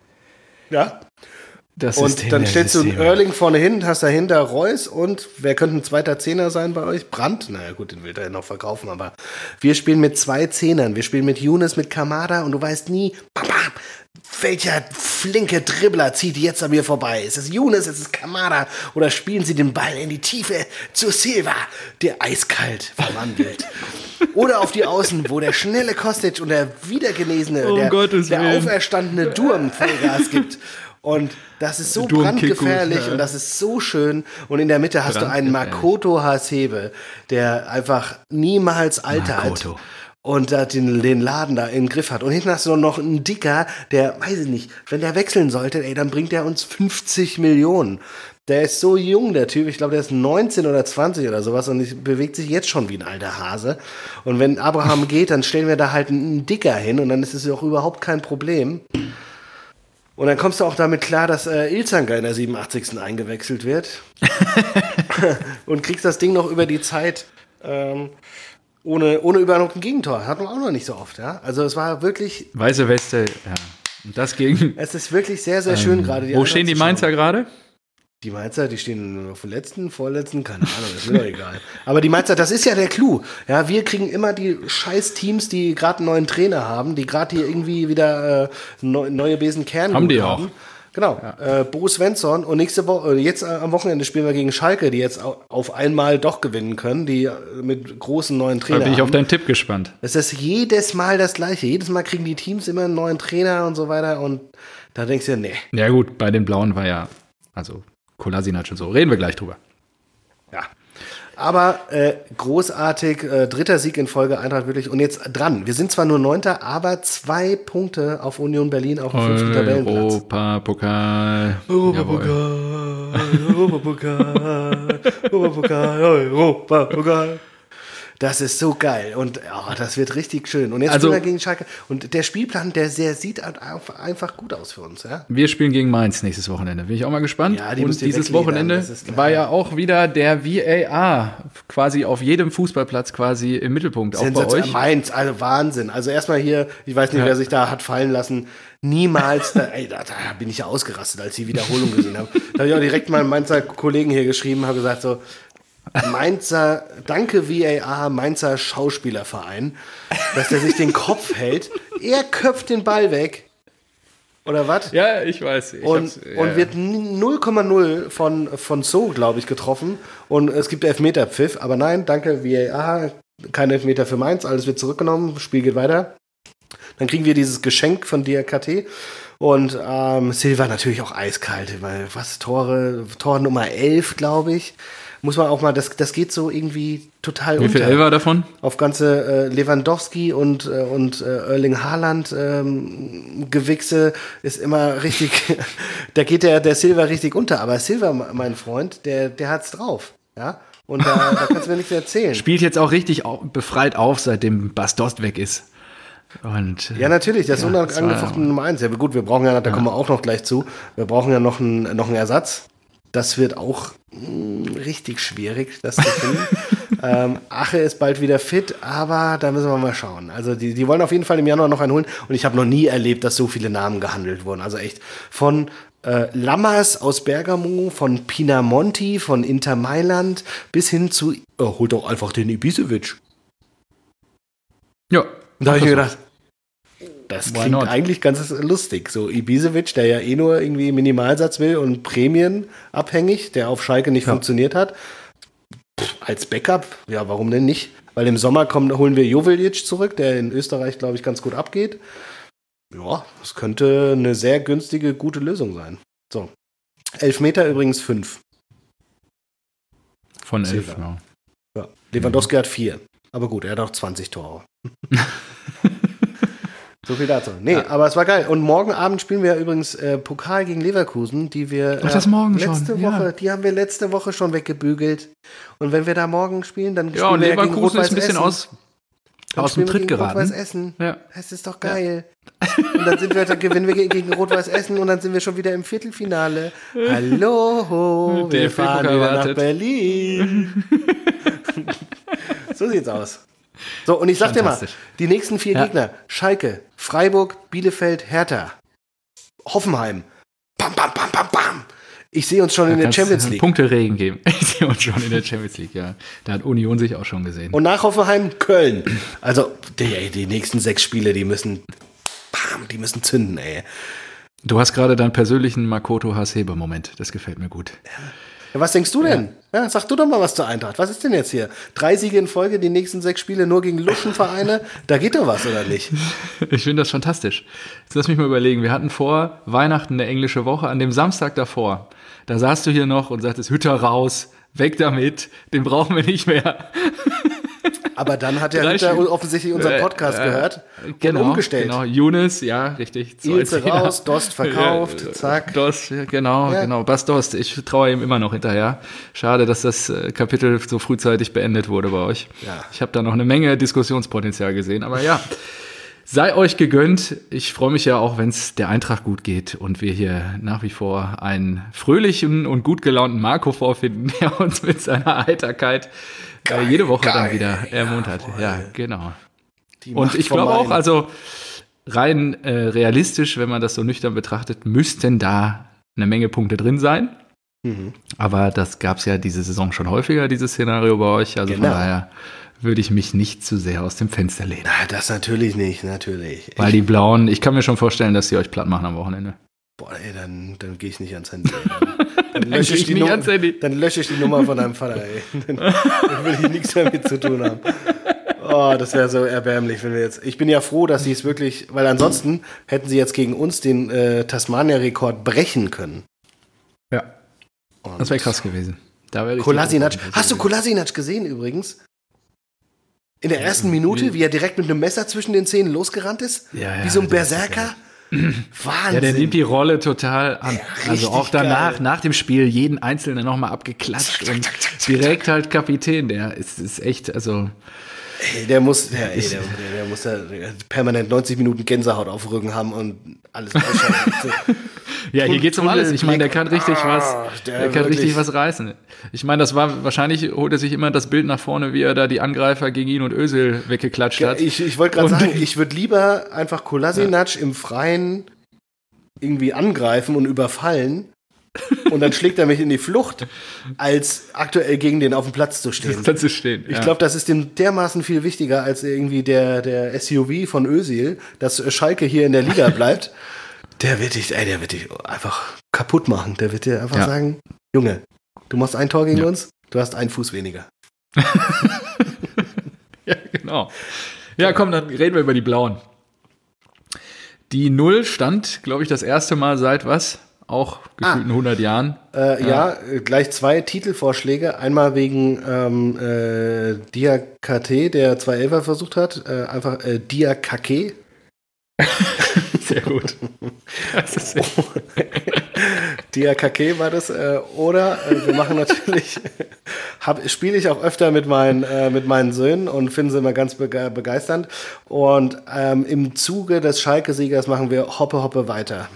S2: Ja.
S1: Das
S2: Und
S1: System
S2: dann
S1: der
S2: stellst du einen
S1: Systeme.
S2: Erling vorne hin, hast dahinter Reus und wer könnte ein zweiter Zehner sein bei euch? Brandt? Naja gut, den will er ja noch verkaufen, aber wir spielen mit zwei Zehnern. Wir spielen mit Younes, mit Kamada und du weißt nie, bam, bam, welcher flinke Dribbler zieht jetzt an mir vorbei? Ist es Younes, ist es Kamada oder spielen sie den Ball in die Tiefe zu Silva, der eiskalt verwandelt? Oder auf die Außen, wo der schnelle Kostic und der wiedergenesene,
S1: Um
S2: der,
S1: Gottes
S2: der
S1: Willen.
S2: auferstandene Durm Vollgas gibt. Und das ist so
S1: Durm
S2: brandgefährlich
S1: Kickut, ja.
S2: und das ist so schön. Und in der Mitte hast du einen
S1: Brandgefährlich.
S2: Makoto Hasebe, der einfach niemals altert.
S1: Makoto.
S2: Und da den, den Laden da im Griff hat. Und hinten hast du noch einen Dicker, der, weiß ich nicht, wenn der wechseln sollte, ey, dann bringt der uns fünfzig Millionen. Der ist so jung, der Typ. Ich glaube, der ist neunzehn oder zwanzig oder sowas und ich- bewegt sich jetzt schon wie ein alter Hase. Und wenn Abraham geht, dann stellen wir da halt einen Dicker hin und dann ist es auch überhaupt kein Problem. Und dann kommst du auch damit klar, dass äh, Ilzanka in der siebenundachtzigsten eingewechselt wird. Und kriegst das Ding noch über die Zeit ähm, ohne, ohne überhaupt ein Gegentor. Hat man auch noch nicht so oft. Ja? Also es war wirklich,
S1: Weiße Weste, ja. Und das gegen...
S2: es ist wirklich sehr, sehr schön gerade.
S1: Wo stehen die Mainzer gerade?
S2: Die Mainzer, die stehen auf dem letzten, vorletzten, keine Ahnung, ist mir doch egal. Aber die Mainzer, das ist ja der Clou. Ja, wir kriegen immer die scheiß Teams, die gerade einen neuen Trainer haben, die gerade hier irgendwie wieder äh, neu, neue Besen Kern
S1: Haben die
S2: haben.
S1: auch.
S2: Genau, äh, Bo Svensson und nächste Woche, äh, jetzt äh, am Wochenende spielen wir gegen Schalke, die jetzt au- auf einmal doch gewinnen können, die äh, mit großen neuen
S1: Da
S2: Trainern
S1: bin ich auf
S2: haben.
S1: deinen Tipp gespannt.
S2: Es ist jedes Mal das Gleiche. Jedes Mal kriegen die Teams immer einen neuen Trainer und so weiter und da denkst du dir, nee,
S1: Ja gut, bei den Blauen war ja, also Kolasinac und so. Reden wir gleich drüber.
S2: ja. Aber äh, großartig, äh, dritter Sieg in Folge, Eintracht wirklich. Und jetzt dran. Wir sind zwar nur Neunter, aber zwei Punkte auf Union Berlin auf dem fünften Tabellenplatz.
S1: Europapokal.
S2: Europapokal, Europapokal, Europapokal, Europapokal. Das ist so geil und oh, das wird richtig schön. Und jetzt
S1: Also-
S2: spielen wir gegen Schalke. Und der Spielplan, der, der sieht einfach gut aus für uns. Ja?
S1: Wir spielen gegen Mainz nächstes Wochenende. Bin ich auch mal gespannt.
S2: Ja, die
S1: und
S2: müsst ihr
S1: dieses
S2: wegledern,
S1: Wochenende
S2: das ist klar.
S1: war ja auch wieder der V A R quasi auf jedem Fußballplatz quasi im Mittelpunkt. Auch bei
S2: Sensation-
S1: euch.
S2: Mainz, also Wahnsinn. Also erstmal hier, ich weiß nicht,
S1: Ja.
S2: wer sich da hat fallen lassen. Niemals, da, ey, da, da bin ich ja ausgerastet, als ich die Wiederholung gesehen habe. Da habe ich auch direkt mal Mainzer Kollegen hier geschrieben, habe gesagt so, Mainzer, danke V A R, Mainzer Schauspielerverein, dass der sich den Kopf hält. Er köpft den Ball weg. Oder was?
S1: Ja, ich weiß. Ich
S2: Und,
S1: hab's, ja,
S2: und
S1: ja.
S2: wird null Komma null von, von So, glaube ich, getroffen. Und es gibt Elfmeterpfiff. Aber nein, danke V A R, kein Elfmeter für Mainz. Alles wird zurückgenommen, Spiel geht weiter. Dann kriegen wir dieses Geschenk von D R K T. Und ähm, Silva natürlich auch eiskalt. Weil was, Tore, Tor Nummer elf, glaube ich. Muss man auch mal, das, das geht so irgendwie total
S1: Wie viel
S2: unter.
S1: Elfer davon?
S2: Auf ganze äh, Lewandowski und, äh, und äh, Erling Haaland ähm, Gewichse ist immer richtig, da geht der, der Silva richtig unter. Aber Silva, mein Freund, der, der hat's drauf. Ja? Und da, da kannst du mir nichts erzählen.
S1: Spielt jetzt auch richtig au- befreit auf, seitdem Bastos weg ist. Und,
S2: Ja, natürlich, das
S1: Ja,
S2: ist
S1: das war-
S2: unangefochten Nummer eins. Ja, gut, wir brauchen ja, da kommen wir auch noch gleich zu, wir brauchen ja noch einen, noch einen Ersatz. Das wird auch mh, richtig schwierig, das zu finden. ähm, Ache ist bald wieder fit, aber da müssen wir mal schauen. Also die, die wollen auf jeden Fall im Januar noch einen holen. Und ich habe noch nie erlebt, dass so viele Namen gehandelt wurden. Also echt von äh, Lammers aus Bergamo, von Pinamonti, von Inter Mailand bis hin zu, oh, holt doch einfach den Ibisevic.
S1: ja.
S2: Und da habe ich mir
S1: Ach so.
S2: gedacht, das
S1: Why
S2: klingt
S1: not?
S2: eigentlich ganz lustig. So Ibisevic, der ja eh nur irgendwie Minimalsatz will und prämienabhängig, der auf Schalke nicht
S1: Ja.
S2: funktioniert hat. Pff, als Backup, ja, warum denn nicht? Weil im Sommer kommen, holen wir Joveljic zurück, der in Österreich, glaube ich, ganz gut abgeht. Ja, das könnte eine sehr günstige, gute Lösung sein. So. Elfmeter übrigens fünf.
S1: Von elf,
S2: Silva.
S1: ja.
S2: Ja. Lewandowski hat vier. Aber gut, er hat auch zwanzig Tore. So viel dazu. Nee,
S1: Ja.
S2: aber es war geil. Und morgen Abend spielen wir ja übrigens äh, Pokal gegen Leverkusen, die wir
S1: Ach, das morgen
S2: letzte
S1: schon,
S2: Woche,
S1: ja.
S2: die haben wir letzte Woche schon weggebügelt. Und wenn wir da morgen spielen, dann
S1: Ja, und
S2: spielen wir ja gegen
S1: Leverkusen ist ein
S2: Rot-Weiß
S1: bisschen
S2: Essen.
S1: aus,
S2: Dann
S1: aus dem
S2: spielen wir
S1: Tritt
S2: gegen
S1: geraten.
S2: Rot-Weiß Essen.
S1: Ja.
S2: Das ist doch geil. Und dann sind wir, dann gewinnen wir gegen Rot-Weiß Essen und dann sind wir schon wieder im Viertelfinale. Hallo,
S1: Der
S2: wir fahren
S1: Pokal
S2: wieder nach
S1: wartet.
S2: Berlin. So sieht's aus. So, und ich sag dir mal,
S1: Fantastisch.
S2: die nächsten vier
S1: Ja.
S2: Gegner: Schalke, Freiburg, Bielefeld, Hertha, Hoffenheim. Bam, bam, bam, bam, bam. Ich sehe uns schon in der
S1: Kannst
S2: Champions League.
S1: Punkteregen geben. Ich sehe uns schon in der Champions League, ja. Da hat Union sich auch schon gesehen.
S2: Und nach Hoffenheim Köln. Also, die, die nächsten sechs Spiele, die müssen, bam, die müssen zünden, ey.
S1: Du hast gerade deinen persönlichen Makoto Hasebe-Moment. Das gefällt mir gut.
S2: Ja, was denkst du denn? Ja, sag du doch mal was zur Eintracht. Was ist denn jetzt hier? Drei Siege in Folge, die nächsten sechs Spiele nur gegen Luschenvereine? Da geht doch was, oder nicht?
S1: Ich finde das fantastisch. Jetzt lass mich mal überlegen. Wir hatten vor Weihnachten eine englische Woche. An dem Samstag davor, da saßt du hier noch und sagtest, Hütter raus, weg damit, den brauchen wir nicht mehr.
S2: Aber dann hat der
S1: Drei
S2: Hütter
S1: Spiele.
S2: offensichtlich unseren Podcast
S1: Äh, äh,
S2: gehört
S1: genau,
S2: und umgestellt.
S1: Genau, Younes, ja, richtig. So
S2: Ilse
S1: als Trainer.
S2: raus, Dost verkauft,
S1: Ja,
S2: zack.
S1: Dost, ja, genau,
S2: Ja.
S1: genau. Bas Dost, ich traue ihm immer noch hinterher. Schade, dass das äh, Kapitel so frühzeitig beendet wurde bei euch.
S2: Ja.
S1: Ich habe da noch eine Menge Diskussionspotenzial gesehen, aber ja. Sei euch gegönnt. Ich freue mich ja auch, wenn es der Eintracht gut geht und wir hier nach wie vor einen fröhlichen und gut gelaunten Marco vorfinden, der uns mit seiner Heiterkeit äh, jede Woche dann
S2: geil,
S1: wieder ermuntert. Ja, genau.
S2: Die
S1: Und
S2: Macht
S1: ich
S2: vom
S1: glaube auch,
S2: Main.
S1: also rein äh, realistisch, wenn man das so nüchtern betrachtet, müssten da eine Menge Punkte drin sein.
S2: Mhm.
S1: Aber das gab es ja diese Saison schon häufiger, dieses Szenario bei euch. Also
S2: Genau.
S1: von daher würde ich mich nicht zu sehr aus dem Fenster lehnen.
S2: Na, das natürlich nicht, natürlich.
S1: Weil die Blauen, ich kann mir schon vorstellen, dass sie euch platt machen am Wochenende.
S2: Boah, ey, dann, dann gehe ich nicht ans Handy. Ey. Dann,
S1: Dann
S2: lösche
S1: geh
S2: ich
S1: ich
S2: die
S1: nicht
S2: Nummer,
S1: ans Handy.
S2: dann lösche ich die Nummer von deinem Vater, ey. Dann, dann will ich nichts damit zu tun haben. Oh, das wäre so erbärmlich, wenn wir jetzt. Ich bin ja froh, dass sie es wirklich, weil ansonsten hätten sie jetzt gegen uns den äh, Tasmania-Rekord brechen können.
S1: Ja.
S2: Und
S1: Das wäre krass gewesen. Da werde ich
S2: Kolasinac. Hast du Kolasinac gesehen übrigens? In der ersten Minute, wie er direkt mit einem Messer zwischen den Zähnen losgerannt ist?
S1: Ja, ja,
S2: wie so ein Berserker? Wahnsinn.
S1: Ja, der nimmt die Rolle total an.
S2: Ja,
S1: also auch danach,
S2: geil.
S1: nach dem Spiel, jeden Einzelnen nochmal abgeklatscht und direkt halt Kapitän. Der ist, ist echt, also...
S2: Ey, der muss, der, ey, der, der, der muss ja permanent neunzig Minuten Gänsehaut auf dem Rücken haben und alles ausschalten.
S1: Ja, hier geht's um alles. Ich meine, der kann richtig was,
S2: der
S1: der kann
S2: wirklich-
S1: richtig was reißen. Ich meine, das war, wahrscheinlich holt er sich immer das Bild nach vorne, wie er da die Angreifer gegen ihn und Özil weggeklatscht hat.
S2: Ich, ich wollte gerade
S1: Und-
S2: sagen, ich würde lieber einfach Kolasinac im Freien irgendwie angreifen und überfallen und dann schlägt er mich in die Flucht, als aktuell gegen den auf dem Platz zu stehen.
S1: Dann zu stehen.
S2: Ich
S1: ja.
S2: glaube, das ist dem dermaßen viel wichtiger als irgendwie der, der S U V von Özil, dass Schalke hier in der Liga bleibt. Der wird dich, ey, der wird dich einfach kaputt machen. Der wird dir einfach
S1: Ja.
S2: sagen, Junge, du machst ein Tor gegen
S1: Ja.
S2: uns, du hast einen Fuß weniger.
S1: Ja, genau. Ja, komm, dann reden wir über die Blauen. Die Null stand, glaube ich, das erste Mal seit was? Auch gefühlten
S2: Ah.
S1: hundert Jahren.
S2: Äh, ja, äh, gleich zwei Titelvorschläge. Einmal wegen ähm, äh, Diakate, der zwei Elfer versucht hat. Äh, einfach äh, Diakake.
S1: Sehr gut. Das ist sehr
S2: Diakake war das. Äh, oder äh, wir machen natürlich, spiele ich auch öfter mit meinen, äh, mit meinen Söhnen und finde sie immer ganz bege begeisternd. Und ähm, im Zuge des Schalke-Siegers machen wir Hoppe Hoppe weiter.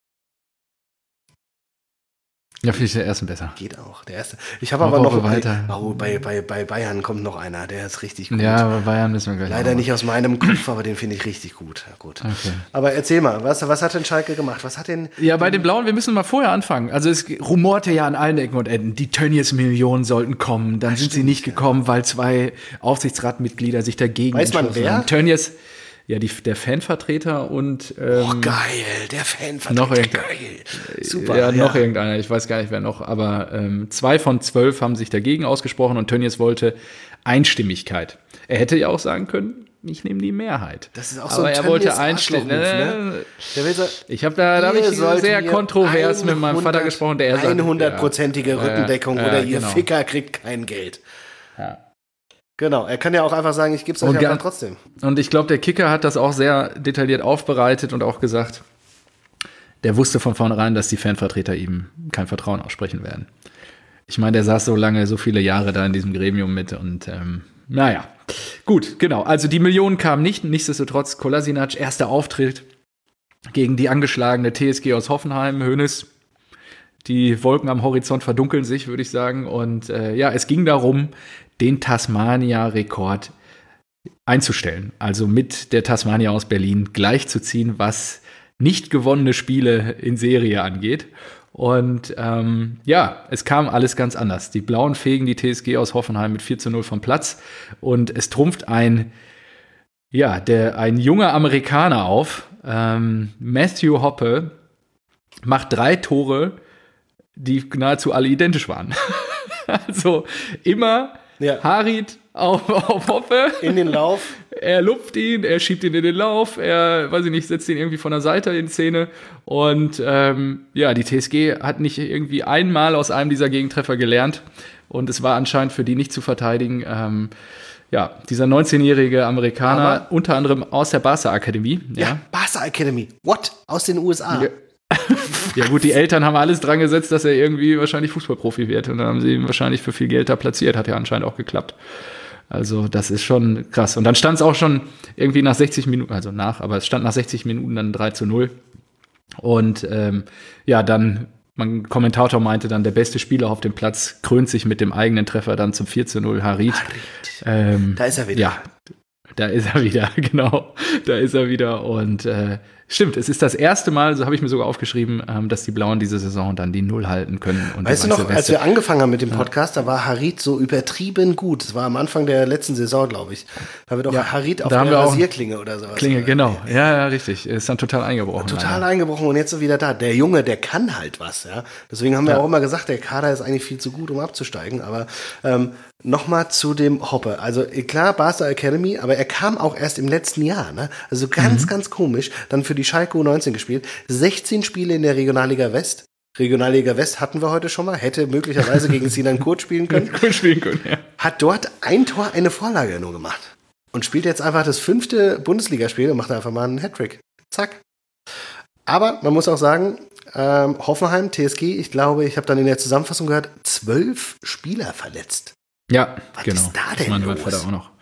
S1: Ja, finde ich den ersten besser.
S2: Geht auch, der erste. Ich habe
S1: Hoppe,
S2: aber noch
S1: Hoppe weiter.
S2: Oh, bei, bei, bei Bayern kommt noch einer, der ist richtig gut.
S1: Ja, aber Bayern müssen wir gleich
S2: Leider
S1: noch.
S2: nicht aus meinem Kopf, aber den finde ich richtig gut. Ja, gut.
S1: Okay.
S2: Aber erzähl mal, was, was hat denn Schalke gemacht? Was hat denn.
S1: Ja, bei den Blauen, wir müssen mal vorher anfangen. Also es rumorte ja an allen Ecken und Enden, die Tönnies-Millionen sollten kommen. Dann sind sie nicht gekommen, weil zwei Aufsichtsratmitglieder sich dagegen
S2: Weiß man,
S1: entschlossen
S2: wer?
S1: haben. Tönnies, ja, die, der Fanvertreter und ähm,
S2: Oh, geil, der Fanvertreter.
S1: noch irgend-
S2: Geil. Super.
S1: ja, noch irgendeiner, ich weiß gar nicht, wer noch, aber ähm, zwei von zwölf haben sich dagegen ausgesprochen und Tönnies wollte Einstimmigkeit. Er hätte ja auch sagen können, ich nehme die Mehrheit.
S2: Das ist auch so
S1: aber
S2: ein
S1: er wollte
S2: Tönnies
S1: Einstimmigkeit.
S2: Arschloch-Move, ne? Der will so,
S1: Ich habe da, da habe
S2: ihr
S1: ich
S2: sollt
S1: sehr
S2: mir
S1: kontrovers mit meinem Vater
S2: hundert
S1: gesprochen, der sagt,
S2: hundertprozentige
S1: ja,
S2: Rückendeckung
S1: ja,
S2: oder
S1: ja,
S2: ihr
S1: genau.
S2: Ficker kriegt kein Geld.
S1: Ja.
S2: Genau, er kann ja auch einfach sagen, ich gebe es euch
S1: Und
S2: einfach
S1: gar-
S2: trotzdem.
S1: Und ich glaube, der Kicker hat das auch sehr detailliert aufbereitet und auch gesagt, der wusste von vornherein, dass die Fanvertreter ihm kein Vertrauen aussprechen werden. Ich meine, der saß so lange, so viele Jahre da in diesem Gremium mit und ähm, naja, gut, genau. Also die Millionen kamen nicht, nichtsdestotrotz Kolasinac, erster Auftritt gegen die angeschlagene T S G aus Hoffenheim, Hoeneß. Die Wolken am Horizont verdunkeln sich, würde ich sagen. Und äh, ja, es ging darum, den Tasmania-Rekord einzustellen. Also mit der Tasmania aus Berlin gleichzuziehen, was nicht gewonnene Spiele in Serie angeht. Und ähm, ja, es kam alles ganz anders. Die Blauen fegen die T S G aus Hoffenheim mit vier zu null vom Platz. Und es trumpft ein, ja, der, ein junger Amerikaner auf. Ähm, Matthew Hoppe macht drei Tore, die nahezu alle identisch waren. Also immer
S2: Ja.
S1: Harit auf, auf Hoppe.
S2: In den Lauf.
S1: Er lupft ihn, er schiebt ihn in den Lauf, er, weiß ich nicht, setzt ihn irgendwie von der Seite in Szene. Und ähm, ja, die T S G hat nicht irgendwie einmal aus einem dieser Gegentreffer gelernt. Und es war anscheinend für die nicht zu verteidigen. Ähm, ja, dieser neunzehnjährige Amerikaner,
S2: Aber-
S1: unter anderem aus der Barca Akademie.
S2: Ja,
S1: Ja.
S2: Barca Academy. What? Aus den U S A.
S1: Ja. Ja gut, die Eltern haben alles dran gesetzt, dass er irgendwie wahrscheinlich Fußballprofi wird. Und dann haben sie ihn wahrscheinlich für viel Geld da platziert. Hat ja anscheinend auch geklappt. Also das ist schon krass. Und dann stand es auch schon irgendwie nach sechzig Minuten, also nach, aber es stand nach sechzig Minuten dann drei zu null. Und ähm, ja, dann, mein Kommentator meinte dann, der beste Spieler auf dem Platz krönt sich mit dem eigenen Treffer dann zum vier zu null, Harit. Ähm,
S2: Da ist er wieder.
S1: Ja, da ist er wieder, genau. Da ist er wieder. Und äh, stimmt, es ist das erste Mal, so habe ich mir sogar aufgeschrieben, ähm, dass die Blauen diese Saison dann die Null halten können. Und
S2: Weißt
S1: die
S2: du noch,
S1: weiße
S2: als
S1: Weste.
S2: wir angefangen haben mit dem Podcast, da war Harit so übertrieben gut. Das war am Anfang der letzten Saison, glaube ich. Da wird auch
S1: Ja,
S2: Harit auf
S1: da haben
S2: der
S1: wir auch-
S2: Rasierklinge oder sowas.
S1: Klinge, genau. Ja, ja, richtig. Ist dann total eingebrochen.
S2: Total
S1: leider.
S2: eingebrochen und jetzt so wieder da. Der Junge, der kann halt was, ja. Deswegen haben wir
S1: Ja.
S2: auch immer gesagt, der Kader ist eigentlich viel zu gut, um abzusteigen. Aber ähm, nochmal zu dem Hoppe. Also klar, Barca Academy, aber er kam auch erst im letzten Jahr, ne? Also ganz,
S1: Mhm.
S2: ganz komisch. Dann für die Schalke U neunzehn gespielt. sechzehn Spiele in der Regionalliga West. Regionalliga West hatten wir heute schon mal, hätte möglicherweise gegen Sinan Kurt spielen können.
S1: Kurt spielen können, ja.
S2: Hat dort ein Tor, eine Vorlage nur gemacht. Und spielt jetzt einfach das fünfte Bundesligaspiel und macht einfach mal einen Hattrick. Zack. Aber man muss auch sagen, ähm, Hoffenheim, T S G, ich glaube, ich habe dann in der Zusammenfassung gehört, zwölf Spieler verletzt.
S1: Ja,
S2: Was
S1: genau.
S2: ist da denn
S1: Ich meine, mein
S2: los?
S1: Vater auch noch.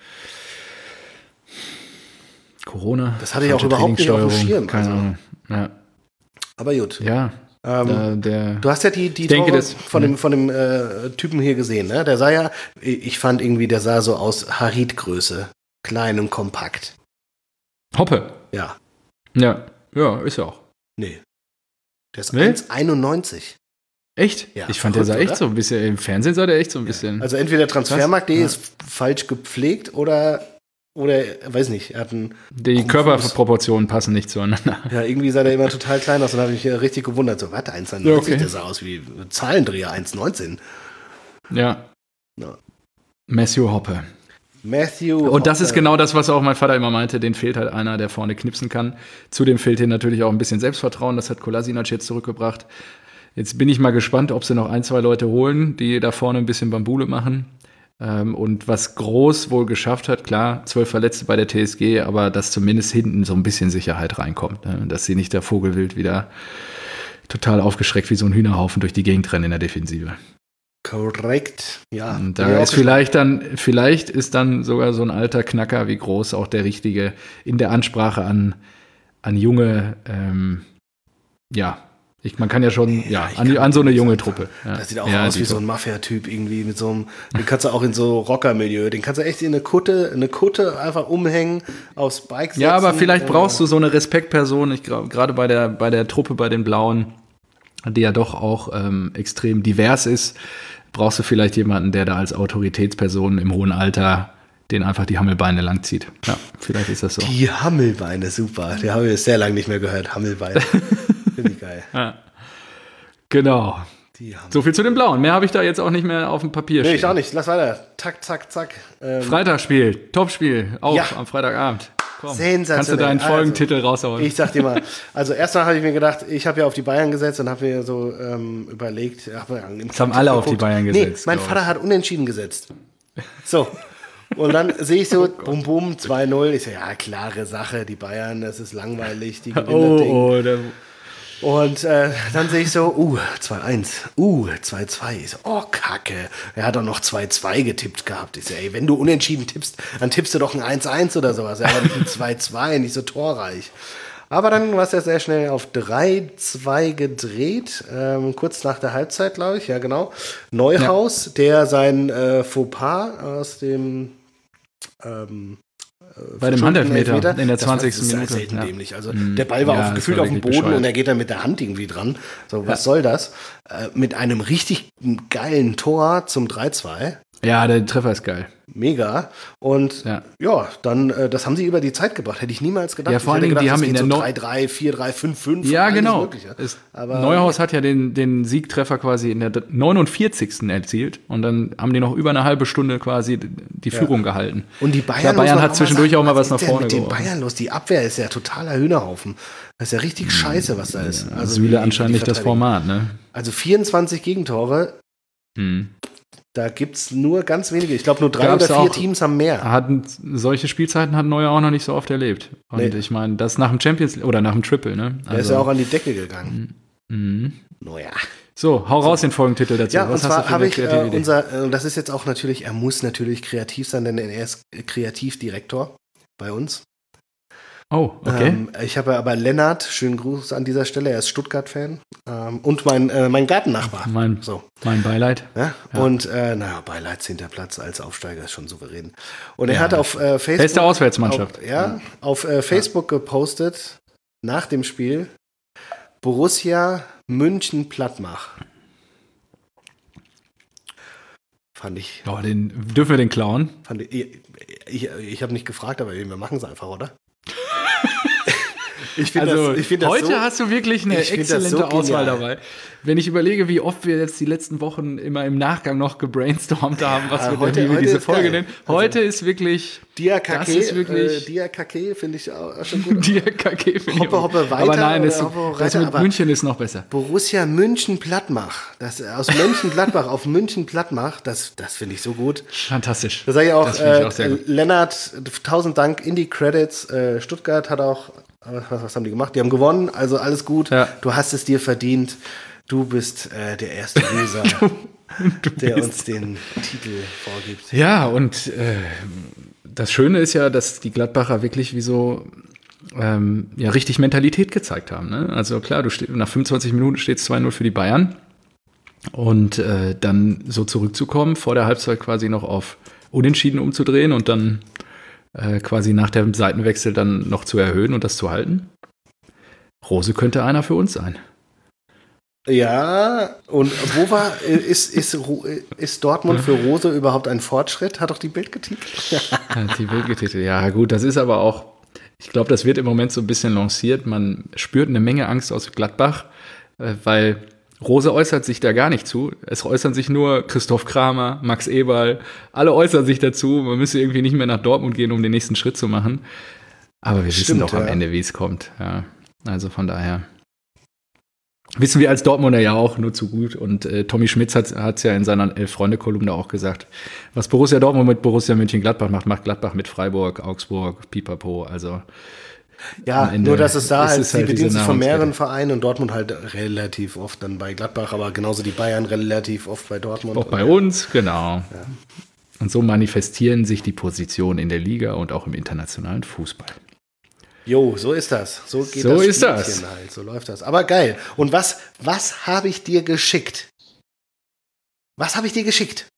S1: Corona.
S2: Das hatte ich auch
S1: falsche
S2: überhaupt nicht auf dem
S1: Trainingssteuerung,
S2: Schirm,
S1: Keine
S2: also.
S1: Ahnung. Ja.
S2: Aber gut.
S1: Ja.
S2: Ähm,
S1: da, der,
S2: Du hast ja die, die
S1: denke,
S2: Tore
S1: das-
S2: von dem, von dem äh, Typen hier gesehen, ne? Der sah ja, ich fand irgendwie, der sah so aus Harit-Größe. Klein und kompakt.
S1: Hoppe.
S2: Ja.
S1: Ja. Ja, ist er auch.
S2: Nee. Der ist
S1: Nee?
S2: eins Komma einundneunzig.
S1: Echt?
S2: Ja,
S1: ich fand, der sah
S2: verrückt,
S1: echt
S2: oder?
S1: so ein bisschen, im Fernsehen sah der echt so ein bisschen.
S2: Also entweder Transfermarkt.de
S1: Ja.
S2: ist falsch gepflegt oder, oder, weiß nicht, er hat einen,
S1: Die
S2: Fuß.
S1: Körperproportionen passen nicht zueinander.
S2: ja, irgendwie sah der immer total klein aus und habe mich äh, richtig gewundert. So, warte, eins Komma neunundneunzig,
S1: Ja, okay.
S2: der sah aus wie ein Zahlendreher, eins Komma neunzehn.
S1: Ja.
S2: Ja.
S1: Matthew Hoppe.
S2: Matthew.
S1: Und das ist
S2: Hoppe.
S1: genau das, was auch mein Vater immer meinte, den fehlt halt einer, der vorne knipsen kann. Zudem fehlt ihm natürlich auch ein bisschen Selbstvertrauen, das hat Kolasinac jetzt zurückgebracht. Jetzt bin ich mal gespannt, ob sie noch ein, zwei Leute holen, die da vorne ein bisschen Bambule machen. Ähm, und was Groß wohl geschafft hat, klar, zwölf Verletzte bei der T S G, aber dass zumindest hinten so ein bisschen Sicherheit reinkommt. Ne? Dass sie nicht der Vogelwild wieder total aufgeschreckt wie so ein Hühnerhaufen durch die Gegend rennen in der Defensive.
S2: Korrekt, ja.
S1: Und
S2: Bin ich
S1: da
S2: auch
S1: ist vielleicht dann, vielleicht ist dann sogar so ein alter Knacker wie Groß auch der Richtige in der Ansprache an, an junge, ähm, ja, ich, man kann ja schon, ja,
S2: ich
S1: an,
S2: kann
S1: an so eine
S2: das
S1: junge
S2: einfach.
S1: Truppe. Ja.
S2: Das sieht auch
S1: ja,
S2: aus
S1: die
S2: wie so
S1: Truppe.
S2: ein Mafia-Typ irgendwie mit so einem, den kannst du auch in so Rocker-Milieu, den kannst du echt in eine Kutte, eine Kutte einfach umhängen, aufs Bike setzen.
S1: Ja, aber vielleicht
S2: oder-
S1: brauchst du so eine Respektperson, ich glaube, gerade bei der, bei der Truppe, bei den Blauen, die ja doch auch ähm, extrem divers ist, brauchst du vielleicht jemanden, der da als Autoritätsperson im hohen Alter den einfach die Hammelbeine langzieht. Ja, vielleicht ist das so.
S2: Die Hammelbeine, super. Die haben wir sehr lange nicht mehr gehört. Hammelbeine. Finde ich geil.
S1: Ja. Genau.
S2: Die Hammel-
S1: So viel zu den Blauen. Mehr habe ich da jetzt auch nicht mehr auf dem Papier
S2: Nee,
S1: stehen.
S2: ich auch nicht. Lass weiter. Zack, zack, zack. Ähm,
S1: Freitagsspiel, Topspiel, auch
S2: Ja.
S1: am Freitagabend. Komm,
S2: Sensationell.
S1: kannst du deinen
S2: Also,
S1: Folgentitel raushauen?
S2: Ich sag dir mal, also erstmal habe ich mir gedacht, ich habe ja auf die Bayern gesetzt und habe mir so ähm, überlegt. Ach,
S1: Das haben alle auf die Bayern gesetzt,
S2: Nee, mein
S1: glaub
S2: Vater hat unentschieden gesetzt. So. Und dann sehe ich so, bum bum, zwei null. Ich so, ja, klare Sache, die Bayern, das ist langweilig, die gewinnen das Ding.
S1: oh, oh, der,
S2: Und äh, dann sehe ich so, uh, zwei eins, uh, zwei zwei. Ich so, oh, Kacke. Er hat doch noch zwei zwei getippt gehabt. Ich so, ey, wenn du unentschieden tippst, dann tippst du doch ein eins eins oder sowas. Ja, aber nicht ein zwei zwei, nicht so torreich. Aber dann war es ja sehr schnell auf drei zwei gedreht, ähm, kurz nach der Halbzeit, glaube ich, ja genau. Neuhaus, der sein äh, Fauxpas aus dem ähm,
S1: bei dem Handelfmeter in der
S2: das war-
S1: zwanzigsten
S2: Das ist
S1: Minute.
S2: selten
S1: Ja.
S2: dämlich. Also der Ball war
S1: Ja,
S2: auf,
S1: das
S2: gefühlt
S1: war
S2: auf dem
S1: wirklich
S2: Boden
S1: bescheuert.
S2: und er geht dann mit der Hand irgendwie dran. So, was
S1: Ja.
S2: soll das? Äh, mit einem richtig geilen Tor zum drei zwei.
S1: Ja, der Treffer ist geil.
S2: Mega. Und ja,
S1: Ja.
S2: dann, äh, das haben sie über die Zeit gebracht. Hätte ich niemals gedacht.
S1: Ja, vor
S2: Ich
S1: allen
S2: hätte
S1: Dingen, die
S2: gedacht,
S1: haben
S2: das
S1: in
S2: geht
S1: der
S2: so
S1: No-
S2: drei drei, vier drei, fünf fünf.
S1: Ja,
S2: alles
S1: genau.
S2: Mögliche.
S1: Es,
S2: Aber-
S1: Neuhaus hat ja den, den Siegtreffer quasi in der neunundvierzigsten erzielt und dann haben die noch über eine halbe Stunde quasi die Führung gehalten.
S2: Und die Bayern,
S1: Klar,
S2: muss
S1: Bayern
S2: man
S1: hat
S2: auch
S1: zwischendurch
S2: sagen,
S1: auch mal was
S2: ist
S1: nach
S2: denn
S1: vorne
S2: mit den
S1: geworfen.
S2: Bayern los? Die Abwehr ist ja totaler Hühnerhaufen. Das ist ja richtig scheiße, was da ist.
S1: Also
S2: wie-
S1: Süle
S2: wie
S1: anscheinend
S2: die
S1: nicht das
S2: verteidigen.
S1: Format, ne?
S2: Also vierundzwanzig Gegentore,
S1: Hm.
S2: da gibt es nur ganz wenige. Ich glaube, nur drei
S1: Gab's
S2: oder vier
S1: auch-
S2: Teams haben mehr.
S1: Hatten, solche Spielzeiten hat Neuer auch noch nicht so oft erlebt. Und
S2: Nee.
S1: ich meine, das nach dem Champions oder nach dem Triple, ne?
S2: Der ist ja auch an die Decke gegangen.
S1: Mhm.
S2: Naja.
S1: So, hau raus den Folgentitel dazu.
S2: Ja, und
S1: Was hast du
S2: zwar
S1: für
S2: habe
S1: eine
S2: ich äh,
S1: kreative Idee?
S2: unser, äh, das ist jetzt auch natürlich, er muss natürlich kreativ sein, denn er ist Kreativdirektor bei uns.
S1: Oh, okay.
S2: Ähm, ich habe aber Lennart, schönen Gruß an dieser Stelle, er ist Stuttgart-Fan ähm, und mein, äh, mein Gartennachbar.
S1: mein,
S2: So.
S1: mein Beileid.
S2: Ja? Und äh, naja, Beileid, zehnter Platz als Aufsteiger ist schon souverän. Und er
S1: Ja.
S2: hat auf äh, Facebook,
S1: Beste Auswärtsmannschaft.
S2: Auf, ja, auf äh, Facebook gepostet, nach dem Spiel, Borussia München Plattmach. Fand ich,
S1: Oh, den, dürfen wir den klauen?
S2: fand ich, ich, ich, ich habe nicht gefragt, aber wir machen es einfach, oder? Ich find
S1: also
S2: das, ich find das
S1: heute
S2: so,
S1: hast du wirklich eine exzellente
S2: so
S1: Auswahl
S2: genial.
S1: dabei. Wenn ich überlege, wie oft wir jetzt die letzten Wochen immer im Nachgang noch gebrainstormt haben, was
S2: Ja,
S1: wir
S2: heute-
S1: denn wie wir
S2: heute
S1: diese
S2: ist
S1: Folge
S2: geil.
S1: nennen. Heute ist wirklich
S2: Diakake,
S1: das ist wirklich
S2: äh, Diakake finde ich auch schon gut.
S1: die K K finde ich
S2: Hoppe,
S1: auch gut.
S2: hoppe, weiter
S1: Aber nein, das,
S2: oder hoppe,
S1: das
S2: weiter,
S1: mit
S2: aber-
S1: München ist noch besser.
S2: Borussia München-Gladbach. Das, aus Mönchengladbach auf München-Gladbach, das, das finde ich so gut.
S1: Fantastisch.
S2: Da sage ich auch,
S1: Das finde ich
S2: äh,
S1: auch sehr gut.
S2: Lennart, tausend Dank in die Credits. Äh, Stuttgart hat auch, äh, was, was haben die gemacht? Die haben gewonnen, also alles gut.
S1: Ja.
S2: Du hast es dir verdient. Du bist äh, der erste Loser, der uns den Titel vorgibt.
S1: Ja, und äh, das Schöne ist ja, dass die Gladbacher wirklich wie so ähm, ja, richtig Mentalität gezeigt haben. Ne? Also klar, du steh, nach fünfundzwanzig Minuten steht es zwei null für die Bayern. Und äh, dann so zurückzukommen, vor der Halbzeit quasi noch auf Unentschieden umzudrehen und dann äh, quasi nach dem Seitenwechsel dann noch zu erhöhen und das zu halten. Rose könnte einer für uns sein.
S2: Ja, und wo war, ist, ist, ist Dortmund für Rose überhaupt ein Fortschritt? Hat doch die Bild getitelt.
S1: Hat die Bild getitelt. Ja, gut, das ist aber auch, ich glaube, das wird im Moment so ein bisschen lanciert. Man spürt eine Menge Angst aus Gladbach, äh, weil Rose äußert sich da gar nicht zu. Es äußern sich nur Christoph Kramer, Max Eberl. Alle äußern sich dazu. Man müsse irgendwie nicht mehr nach Dortmund gehen, um den nächsten Schritt zu machen. Aber wir wissen
S2: Stimmt,
S1: doch am
S2: ja.
S1: Ende, wie es kommt. Ja, also von daher wissen wir als Dortmunder ja auch nur zu gut. Und äh, Tommy Schmitz hat es ja in seiner Elf-Freunde-Kolumne auch gesagt. Was Borussia Dortmund mit Borussia Mönchengladbach macht, macht Gladbach mit Freiburg, Augsburg, Pipapo. Also
S2: Ja,
S1: am Ende
S2: nur dass es da
S1: ist
S2: halt,
S1: es
S2: sie
S1: halt
S2: bedient
S1: diese
S2: sich von mehreren
S1: Nahrungskette.
S2: Vereinen und Dortmund halt relativ oft dann bei Gladbach, aber genauso die Bayern relativ oft bei Dortmund.
S1: Auch bei uns, genau. Und so manifestieren sich die Positionen in der Liga und auch im internationalen Fußball.
S2: Jo, so ist das. So geht
S1: So
S2: das
S1: ist das.
S2: Spielchen halt. So läuft das. Aber geil. Und was, was habe ich dir geschickt? Was habe ich dir geschickt?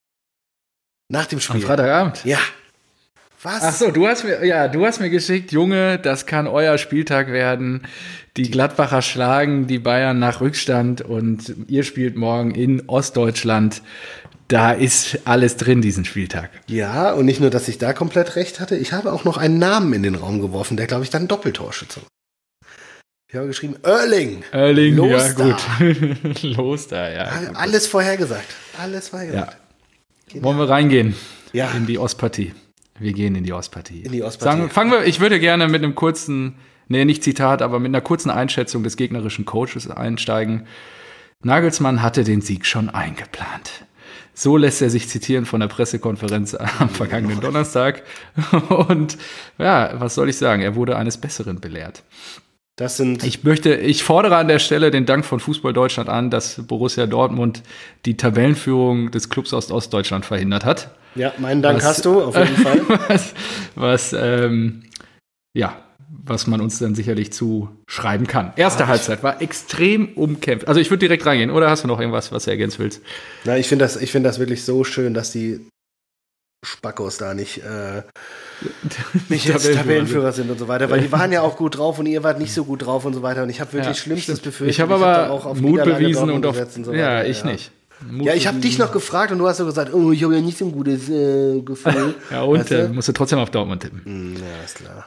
S2: Nach dem
S1: Am
S2: Spiel.
S1: Freitagabend.
S2: Ja. Was?
S1: Ach so, du hast mir, ja, du hast mir geschickt, Junge, das kann euer Spieltag werden. Die Gladbacher schlagen die Bayern nach Rückstand und ihr spielt morgen in Ostdeutschland. Da ist alles drin, diesen Spieltag.
S2: Ja, und nicht nur, dass ich da komplett recht hatte, ich habe auch noch einen Namen in den Raum geworfen, der, glaube ich, dann Doppeltorschütze war. Ich habe geschrieben, Erling.
S1: Erling,
S2: Los
S1: ja
S2: da.
S1: gut. Los da, ja.
S2: Alles vorhergesagt. Alles vorhergesagt.
S1: Wollen wir reingehen
S2: Ja.
S1: in die Ostpartie? Wir gehen in die Ostpartie.
S2: In die Ostpartie.
S1: Sagen, fangen wir, ich würde gerne mit einem kurzen, nee, nicht Zitat, aber mit einer kurzen Einschätzung des gegnerischen Coaches einsteigen. Nagelsmann hatte den Sieg schon eingeplant. So lässt er sich zitieren von der Pressekonferenz am vergangenen Donnerstag. Und ja, was soll ich sagen? Er wurde eines Besseren belehrt.
S2: Das sind
S1: Ich möchte, ich fordere an der Stelle den Dank von Fußball Deutschland an, dass Borussia Dortmund die Tabellenführung des Clubs aus Ostdeutschland verhindert hat.
S2: ja, meinen Dank
S1: Was-
S2: hast du, auf jeden Fall.
S1: was, was ähm, ja, was man uns dann sicherlich zuschreiben kann. Erste
S2: Ah,
S1: Halbzeit war extrem umkämpft. Also ich würde direkt reingehen. Oder hast du noch irgendwas, was du ergänzen willst?
S2: Na, ich finde das, ich finde das wirklich so schön, dass die Spackos da nicht, äh, nicht jetzt
S1: Tabellenführer
S2: Tabellenführer sind und so weiter, weil die waren ja auch gut drauf und ihr wart nicht so gut drauf und so weiter. Und ich habe wirklich
S1: Ja,
S2: Schlimmstes
S1: stimmt.
S2: befürchtet.
S1: Ich habe
S2: hab
S1: aber
S2: da auch auf
S1: Mut
S2: Niederlage
S1: bewiesen
S2: Dortmund
S1: und auf.
S2: gesetzt und so
S1: ja,
S2: weiter,
S1: ich nicht. Mut
S2: Ja, ich habe dich
S1: bewiesen.
S2: noch gefragt und du hast so gesagt, oh, ich habe ja nicht so ein gutes äh, Gefühl.
S1: Ja, und
S2: Weißt du?
S1: äh, musst du trotzdem auf Dortmund tippen.
S2: Hm, ja, ist klar.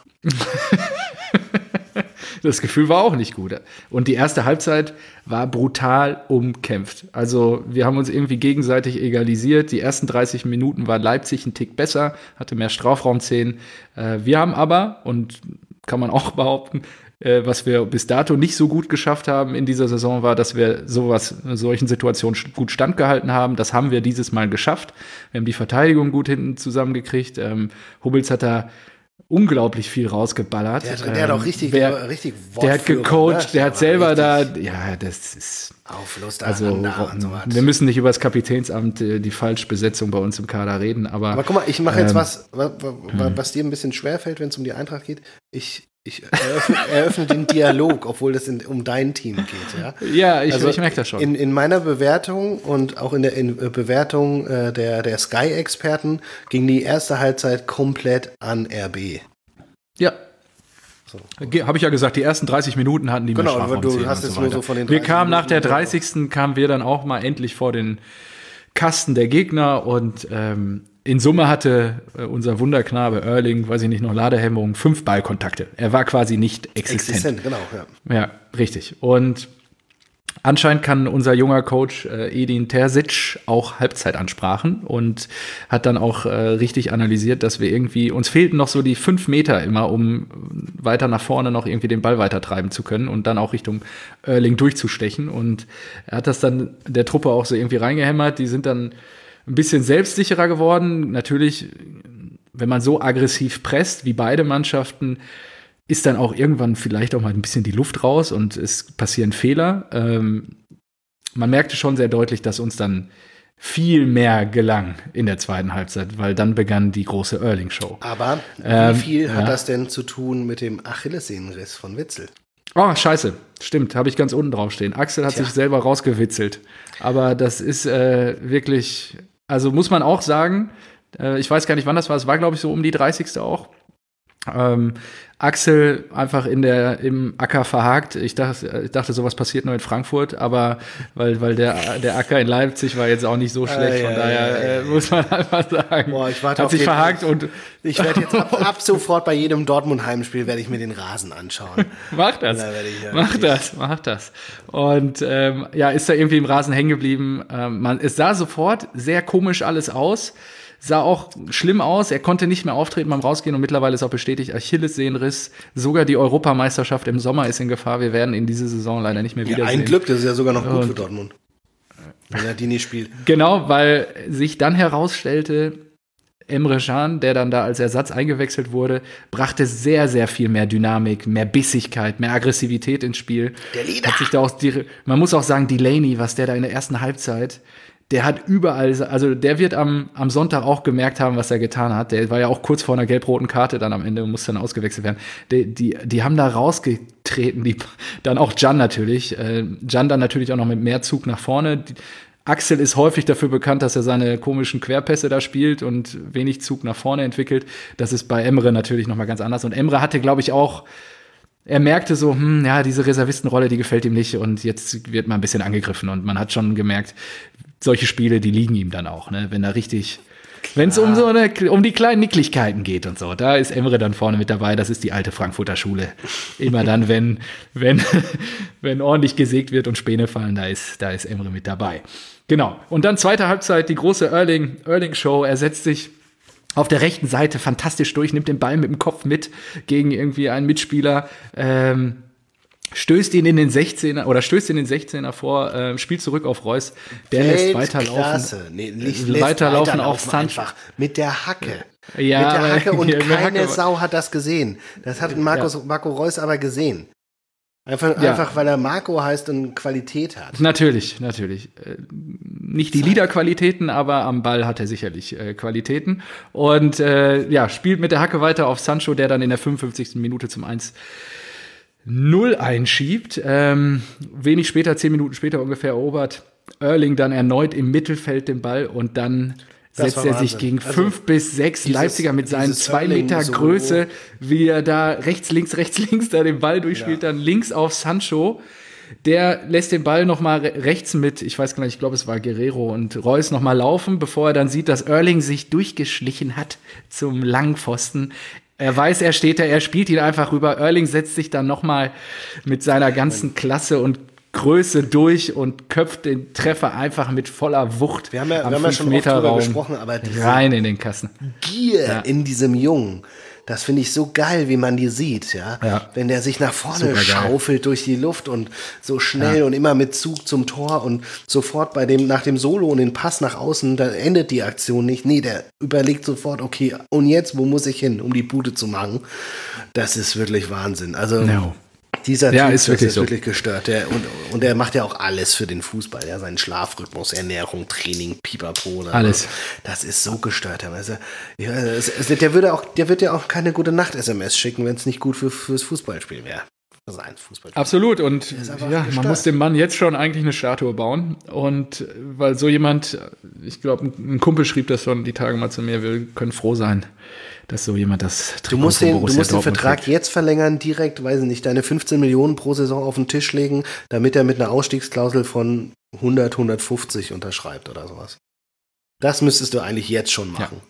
S1: Das Gefühl war auch nicht gut. Und die erste Halbzeit war brutal umkämpft. Also wir haben uns irgendwie gegenseitig egalisiert. Die ersten dreißig Minuten war Leipzig ein Tick besser, hatte mehr Strafraumszenen. Äh, wir haben aber, und kann man auch behaupten, äh, was wir bis dato nicht so gut geschafft haben in dieser Saison war, dass wir sowas, solchen Situationen gut standgehalten haben. Das haben wir dieses Mal geschafft. Wir haben die Verteidigung gut hinten zusammengekriegt. Ähm, Hummels hat da unglaublich viel rausgeballert.
S2: Der, hat- der hat auch
S1: Ähm,
S2: richtig,
S1: wer,
S2: richtig
S1: der hat
S2: Wortführer,
S1: gecoacht,
S2: ne?
S1: der hat
S2: war
S1: selber da,
S2: richtig
S1: ja, das ist,
S2: auf Lust
S1: also
S2: aneinander und so was.
S1: wir müssen nicht über das Kapitänsamt, äh, die Falschbesetzung bei uns im Kader reden, aber,
S2: Aber guck mal, ich mache jetzt
S1: ähm,
S2: was, was, was dir ein bisschen schwerfällt, wenn es um die Eintracht geht. Ich, ich eröffne, eröffne den Dialog, obwohl es in, um dein Team geht. Ja,
S1: ja, ich,
S2: Also
S1: ich merke das schon.
S2: In, in meiner Bewertung und auch in der in äh, Bewertung äh, der, der Sky-Experten ging die erste Halbzeit komplett an R B.
S1: ja.
S2: So.
S1: Habe ich ja gesagt, die ersten dreißig Minuten hatten die
S2: Genau,
S1: mehr
S2: aber du
S1: Strafraumszenen
S2: hast
S1: und
S2: es
S1: so
S2: nur
S1: weiter.
S2: so von den
S1: Wir
S2: dreißig
S1: kamen nach der
S2: Minuten-
S1: dreißigsten kamen wir dann auch mal endlich vor den Kasten der Gegner und ähm, in Summe hatte äh, unser Wunderknabe Erling, weiß ich nicht, noch Ladehemmung, fünf Ballkontakte. Er war quasi nicht existent. Existent, genau, ja. Ja, richtig. Und anscheinend kann unser junger Coach äh, Edin Terzic auch Halbzeitansprachen und hat dann auch äh, richtig analysiert, dass wir irgendwie, uns fehlten noch so die fünf Meter immer, um weiter nach vorne noch irgendwie den Ball weiter treiben zu können und dann auch Richtung Erling durchzustechen. Und er hat das dann der Truppe auch so irgendwie reingehämmert. Die sind dann ein bisschen selbstsicherer geworden. Natürlich, wenn man so aggressiv presst wie beide Mannschaften, ist dann auch irgendwann vielleicht auch mal ein bisschen die Luft raus und es passieren Fehler. Ähm, man merkte schon sehr deutlich, dass uns dann viel mehr gelang in der zweiten Halbzeit, weil dann begann die große Erling-Show.
S2: Aber wie
S1: ähm,
S2: viel hat
S1: ja.
S2: das denn zu tun mit dem Achillessehnenriss von Witzel?
S1: Oh, scheiße. Stimmt, habe ich ganz unten drauf stehen. Axel hat
S2: Tja.
S1: sich selber rausgewitzelt. Aber das ist äh, wirklich, also muss man auch sagen, äh, ich weiß gar nicht, wann das war, es war, glaube ich, so um die dreißigste auch. Ähm, Axel einfach in der, im Acker verhakt. Ich dachte, ich dachte, sowas passiert nur in Frankfurt, aber weil, weil der, der Acker in Leipzig war jetzt auch nicht so schlecht, von äh, daher äh, äh, muss man einfach sagen,
S2: boah, ich warte
S1: hat
S2: auf
S1: sich
S2: den,
S1: verhakt und
S2: ich werde jetzt ab, ab sofort bei jedem Dortmund-Heimspiel werde ich mir den Rasen anschauen.
S1: Mach das, da ich, ja, mach das, mach das. Und ähm, ja, ist da irgendwie im Rasen hängen geblieben. Ähm, man, es sah sofort sehr komisch alles aus. Sah auch schlimm aus, er konnte nicht mehr auftreten beim Rausgehen und mittlerweile ist auch bestätigt, Achillessehnenriss, sogar die Europameisterschaft im Sommer ist in Gefahr, wir werden ihn diese Saison leider nicht mehr wiedersehen.
S2: Ja, ein Glück, das ist ja sogar noch gut und für Dortmund, wenn er die nicht spielt.
S1: Genau, weil sich dann herausstellte, Emre Can, der dann da als Ersatz eingewechselt wurde, brachte sehr, sehr viel mehr Dynamik, mehr Bissigkeit, mehr Aggressivität ins Spiel.
S2: Der Leader.
S1: Hat sich da auch, man muss auch sagen, Delaney, was der da in der ersten Halbzeit, der hat überall, also der wird am, am Sonntag auch gemerkt haben, was er getan hat. Der war ja auch kurz vor einer gelb-roten Karte dann am Ende und musste dann ausgewechselt werden. Die, die, die haben da rausgetreten, die, dann auch Can natürlich. Äh, Can dann natürlich auch noch mit mehr Zug nach vorne. Die, Axel ist häufig dafür bekannt, dass er seine komischen Querpässe da spielt und wenig Zug nach vorne entwickelt. Das ist bei Emre natürlich noch mal ganz anders. Und Emre hatte, glaube ich, auch er merkte so, hm, ja, diese Reservistenrolle, die gefällt ihm nicht und jetzt wird mal ein bisschen angegriffen und man hat schon gemerkt, solche Spiele, die liegen ihm dann auch, ne, wenn da richtig, wenn es um so eine, um die kleinen Nicklichkeiten geht und so, da ist Emre dann vorne mit dabei, das ist die alte Frankfurter Schule. Immer dann, wenn, wenn, wenn ordentlich gesägt wird und Späne fallen, da ist, da ist Emre mit dabei. Genau. Und dann zweite Halbzeit, die große Erling, Erling-Show, er setzt sich auf der rechten Seite fantastisch durch, nimmt den Ball mit dem Kopf mit gegen irgendwie einen Mitspieler, ähm, stößt ihn in den sechzehner oder stößt in den sechzehner vor, äh, spielt zurück auf Reus, der lässt weiterlaufen,
S2: nee, nicht
S1: lässt weiterlaufen auf Sancho.
S2: Mit der Hacke.
S1: Ja,
S2: mit der Hacke und
S1: ja,
S2: keine
S1: Hacke.
S2: Sau hat das gesehen. Das hat Markus, ja. Marco Reus aber gesehen. Einfach,
S1: ja.
S2: einfach, weil er Marco heißt und Qualität hat.
S1: Natürlich, natürlich. Äh, nicht die Liederqualitäten, aber am Ball hat er sicherlich äh, Qualitäten. Und äh, ja, spielt mit der Hacke weiter auf Sancho, der dann in der fünfundfünfzigsten Minute zum eins null einschiebt. Ähm, wenig später, zehn Minuten später ungefähr, erobert Erling dann erneut im Mittelfeld den Ball und dann setzt er sich gegen also fünf bis sechs dieses, Leipziger mit seinen zwei Meter so Größe, wie er da rechts, links, rechts, links da den Ball durchspielt, ja. Dann links auf Sancho. Der lässt den Ball noch mal rechts mit, ich weiß gar nicht, ich glaube, es war Guerrero und Reus noch mal laufen, bevor er dann sieht, dass Erling sich durchgeschlichen hat zum Langpfosten. Er weiß, er steht da, er spielt ihn einfach rüber. Erling setzt sich dann noch mal mit seiner ganzen Klasse und Größe durch und köpft den Treffer einfach mit voller Wucht.
S2: Wir haben ja, wir haben ja schon oft drüber gesprochen, aber diese
S1: rein in den Kasten.
S2: Gier ja. in diesem Jungen, das finde ich so geil, wie man die sieht, ja. ja. Wenn der sich nach vorne schaufelt durch die Luft und so schnell ja. und immer mit Zug zum Tor und sofort bei dem, nach dem Solo und den Pass nach außen, da endet die Aktion nicht. Nee, der überlegt sofort, okay, und jetzt, wo muss ich hin, um die Bude zu machen? Das ist wirklich Wahnsinn. Also, no. Dieser
S1: ja,
S2: Typ
S1: ist wirklich,
S2: ist
S1: so.
S2: wirklich gestört. Der, und, und er macht ja auch alles für den Fußball. Ja, seinen Schlafrhythmus, Ernährung, Training, Pipapo.
S1: Alles.
S2: Das ist so gestört. Also, ja, es, es, der, würde auch, der wird ja auch keine gute Nacht-S M S schicken, wenn es nicht gut für, fürs Fußballspiel wäre. Sein Fußballspiel.
S1: Absolut. Und ja, man muss dem Mann jetzt schon eigentlich eine Statue bauen. Und weil so jemand, ich glaube, ein Kumpel schrieb das schon die Tage mal zu mir, wir können froh sein, dass so jemand das Trikot
S2: Du musst den, du musst den Vertrag
S1: kriegt.
S2: Jetzt verlängern, direkt, weiß ich nicht, deine fünfzehn Millionen pro Saison auf den Tisch legen, damit er mit einer Ausstiegsklausel von hundert, hundertfünfzig unterschreibt oder sowas. Das müsstest du eigentlich jetzt schon machen.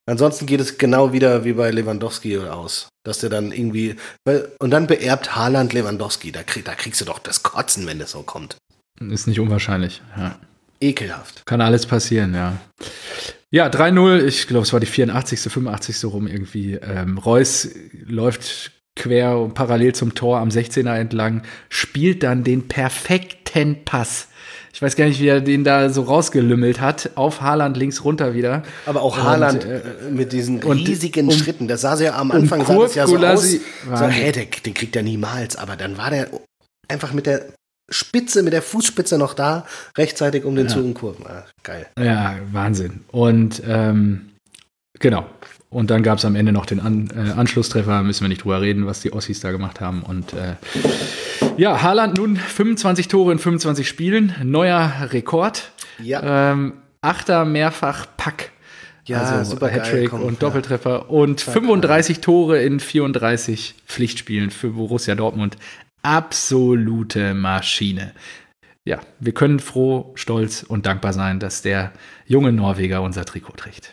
S2: Ansonsten geht es genau wieder wie bei Lewandowski aus. Dass der dann irgendwie, weil, und dann beerbt Haaland Lewandowski. Da, krieg, da kriegst du doch das Kotzen, wenn das so kommt.
S1: Ist nicht unwahrscheinlich, ja.
S2: Ekelhaft.
S1: Kann alles passieren, ja. Ja, drei null, ich glaube, es war die vierundachtzigste, fünfundachtzigste rum irgendwie. Ähm, Reus läuft quer und parallel zum Tor am sechzehner entlang, spielt dann den perfekten Pass. Ich weiß gar nicht, wie er den da so rausgelümmelt hat. Auf Haaland links runter wieder.
S2: Aber auch Haaland und, äh, mit diesen riesigen und, Schritten. Das sah ja am Anfang sah das ja so aus. So, hey, den, den kriegt er niemals. Aber dann war der einfach mit der Spitze, mit der Fußspitze noch da, rechtzeitig um den ja. Zug und Kurven. Ah, geil.
S1: Ja, Wahnsinn. Und ähm, genau. Und dann gab es am Ende noch den An- äh, Anschlusstreffer. Müssen wir nicht drüber reden, was die Ossis da gemacht haben. Und äh, ja, Haaland nun fünfundzwanzig Tore in fünfundzwanzig Spielen. Neuer Rekord.
S2: Ja.
S1: Ähm, Achter Mehrfach-Pack.
S2: Ja,
S1: also
S2: super
S1: Hattrick
S2: geil,
S1: und
S2: ja.
S1: Doppeltreffer. Und Fuck, fünfunddreißig ja. Tore in vierunddreißig Pflichtspielen für Borussia Dortmund. Absolute Maschine. Ja, wir können froh, stolz und dankbar sein, dass der junge Norweger unser Trikot trägt.